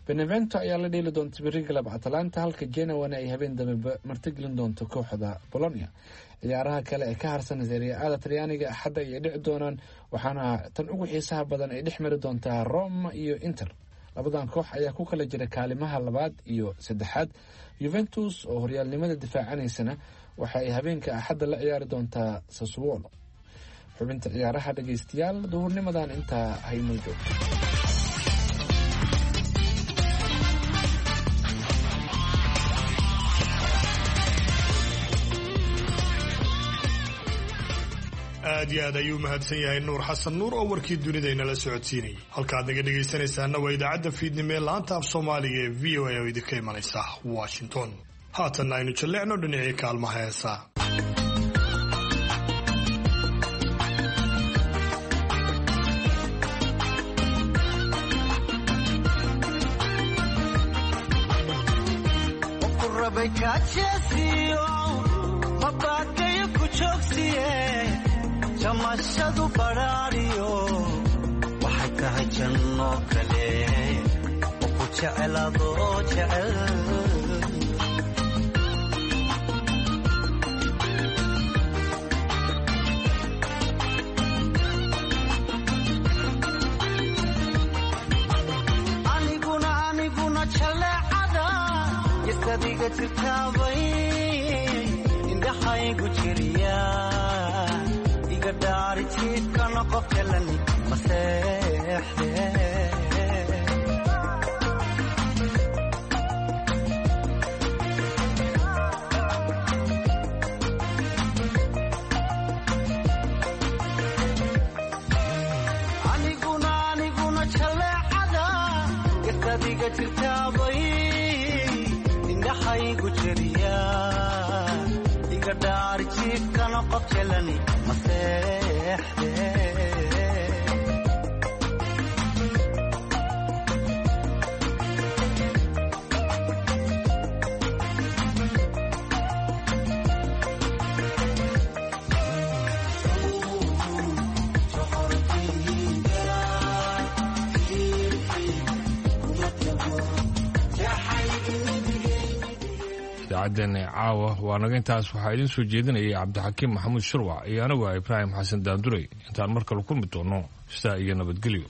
benevento ayaa la dheeli doonta beri galab atalanta, halka genowana ay habeen dambe martigelin doonto kooxda bolonia. ciyaaraha kale ee ka harsan Serie A Talyaaniga axadda ay dhici doonaan, waxaana tan ugu xiisaha badan ay dhex mari doontaa Roma iyo Inter. labadan koox ayaa ku kala jira kaalimaha labaad iyo saddexaad. Juventus oo horyaalnimada difaacanaysana waxa ay habeenka axadda la ciyaari doontaa Sassuolo. xubinta ciyaaraha dhageystayaal duhurnimadan intaa haynoo joogto. aad iyo aad ayuu mahadsan yahay nuur xasan nuur oo warkii dunida inala socodsiinayay. halkaad naga dhegaysanaysaana waa idaacadda fiidnimo ee laanta af soomaaliga ee v o a oo idinka imanaysa washington. haatanna aynu jalleecno dhinacii kaalmaha heesaa. jamashadu baraariyo waxay tahay janno kale oo ku jecelaado jecel aniguna aniguna jaleecada isadiga jirtaabay indhahaygu jiriya daari jiifkana qof helani ma seexde aniguna aniguna jaleecada isadiga jirtaabay indhahaygu jiriya iga daari jiifkana qof helani ma seexde idaacaddeena caawa waa naga intaas. waxaa idiin soo jeedinayay cabdixakiim maxamuud shurwac iyo anigu ah ibraahim xasan daanduray. intaan mar kale kulmi doono sidaa iyo nabadgelyo.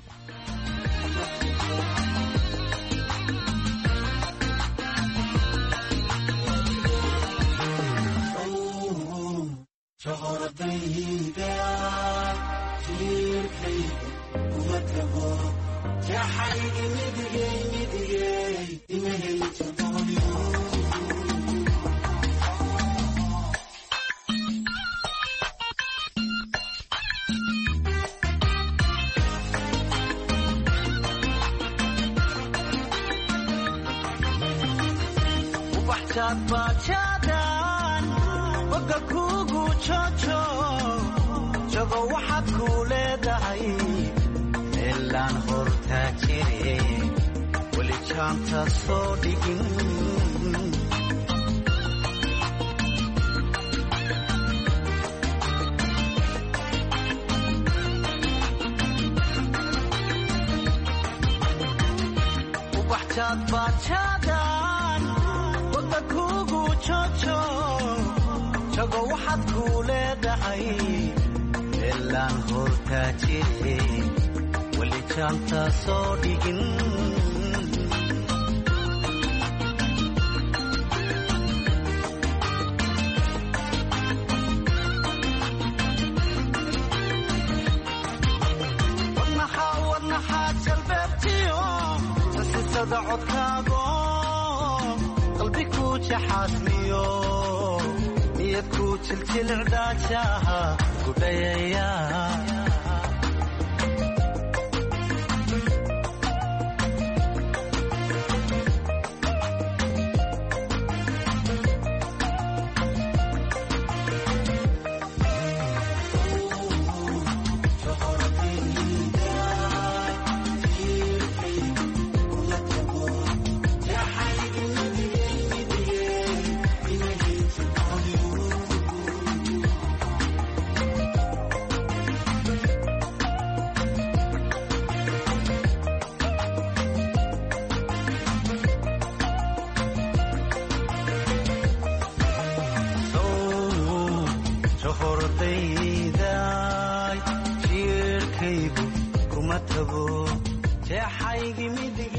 bajadan oga kugu jojo jogo waxaad ku leedahay meelaan hortaa jire weli jaanta soo dhigin ubaxjaad bajadan oga kugu jojo jogo waxaad ku leedahay meelaan hortaa jire weli jaanta soo dhigin wadnaxaa jalbeebtiyo sasisada codkaago qalbi ku jaxaasmiyo niyad ku jiljilcdaajaha gudhayaya ma tago jeexaygi midig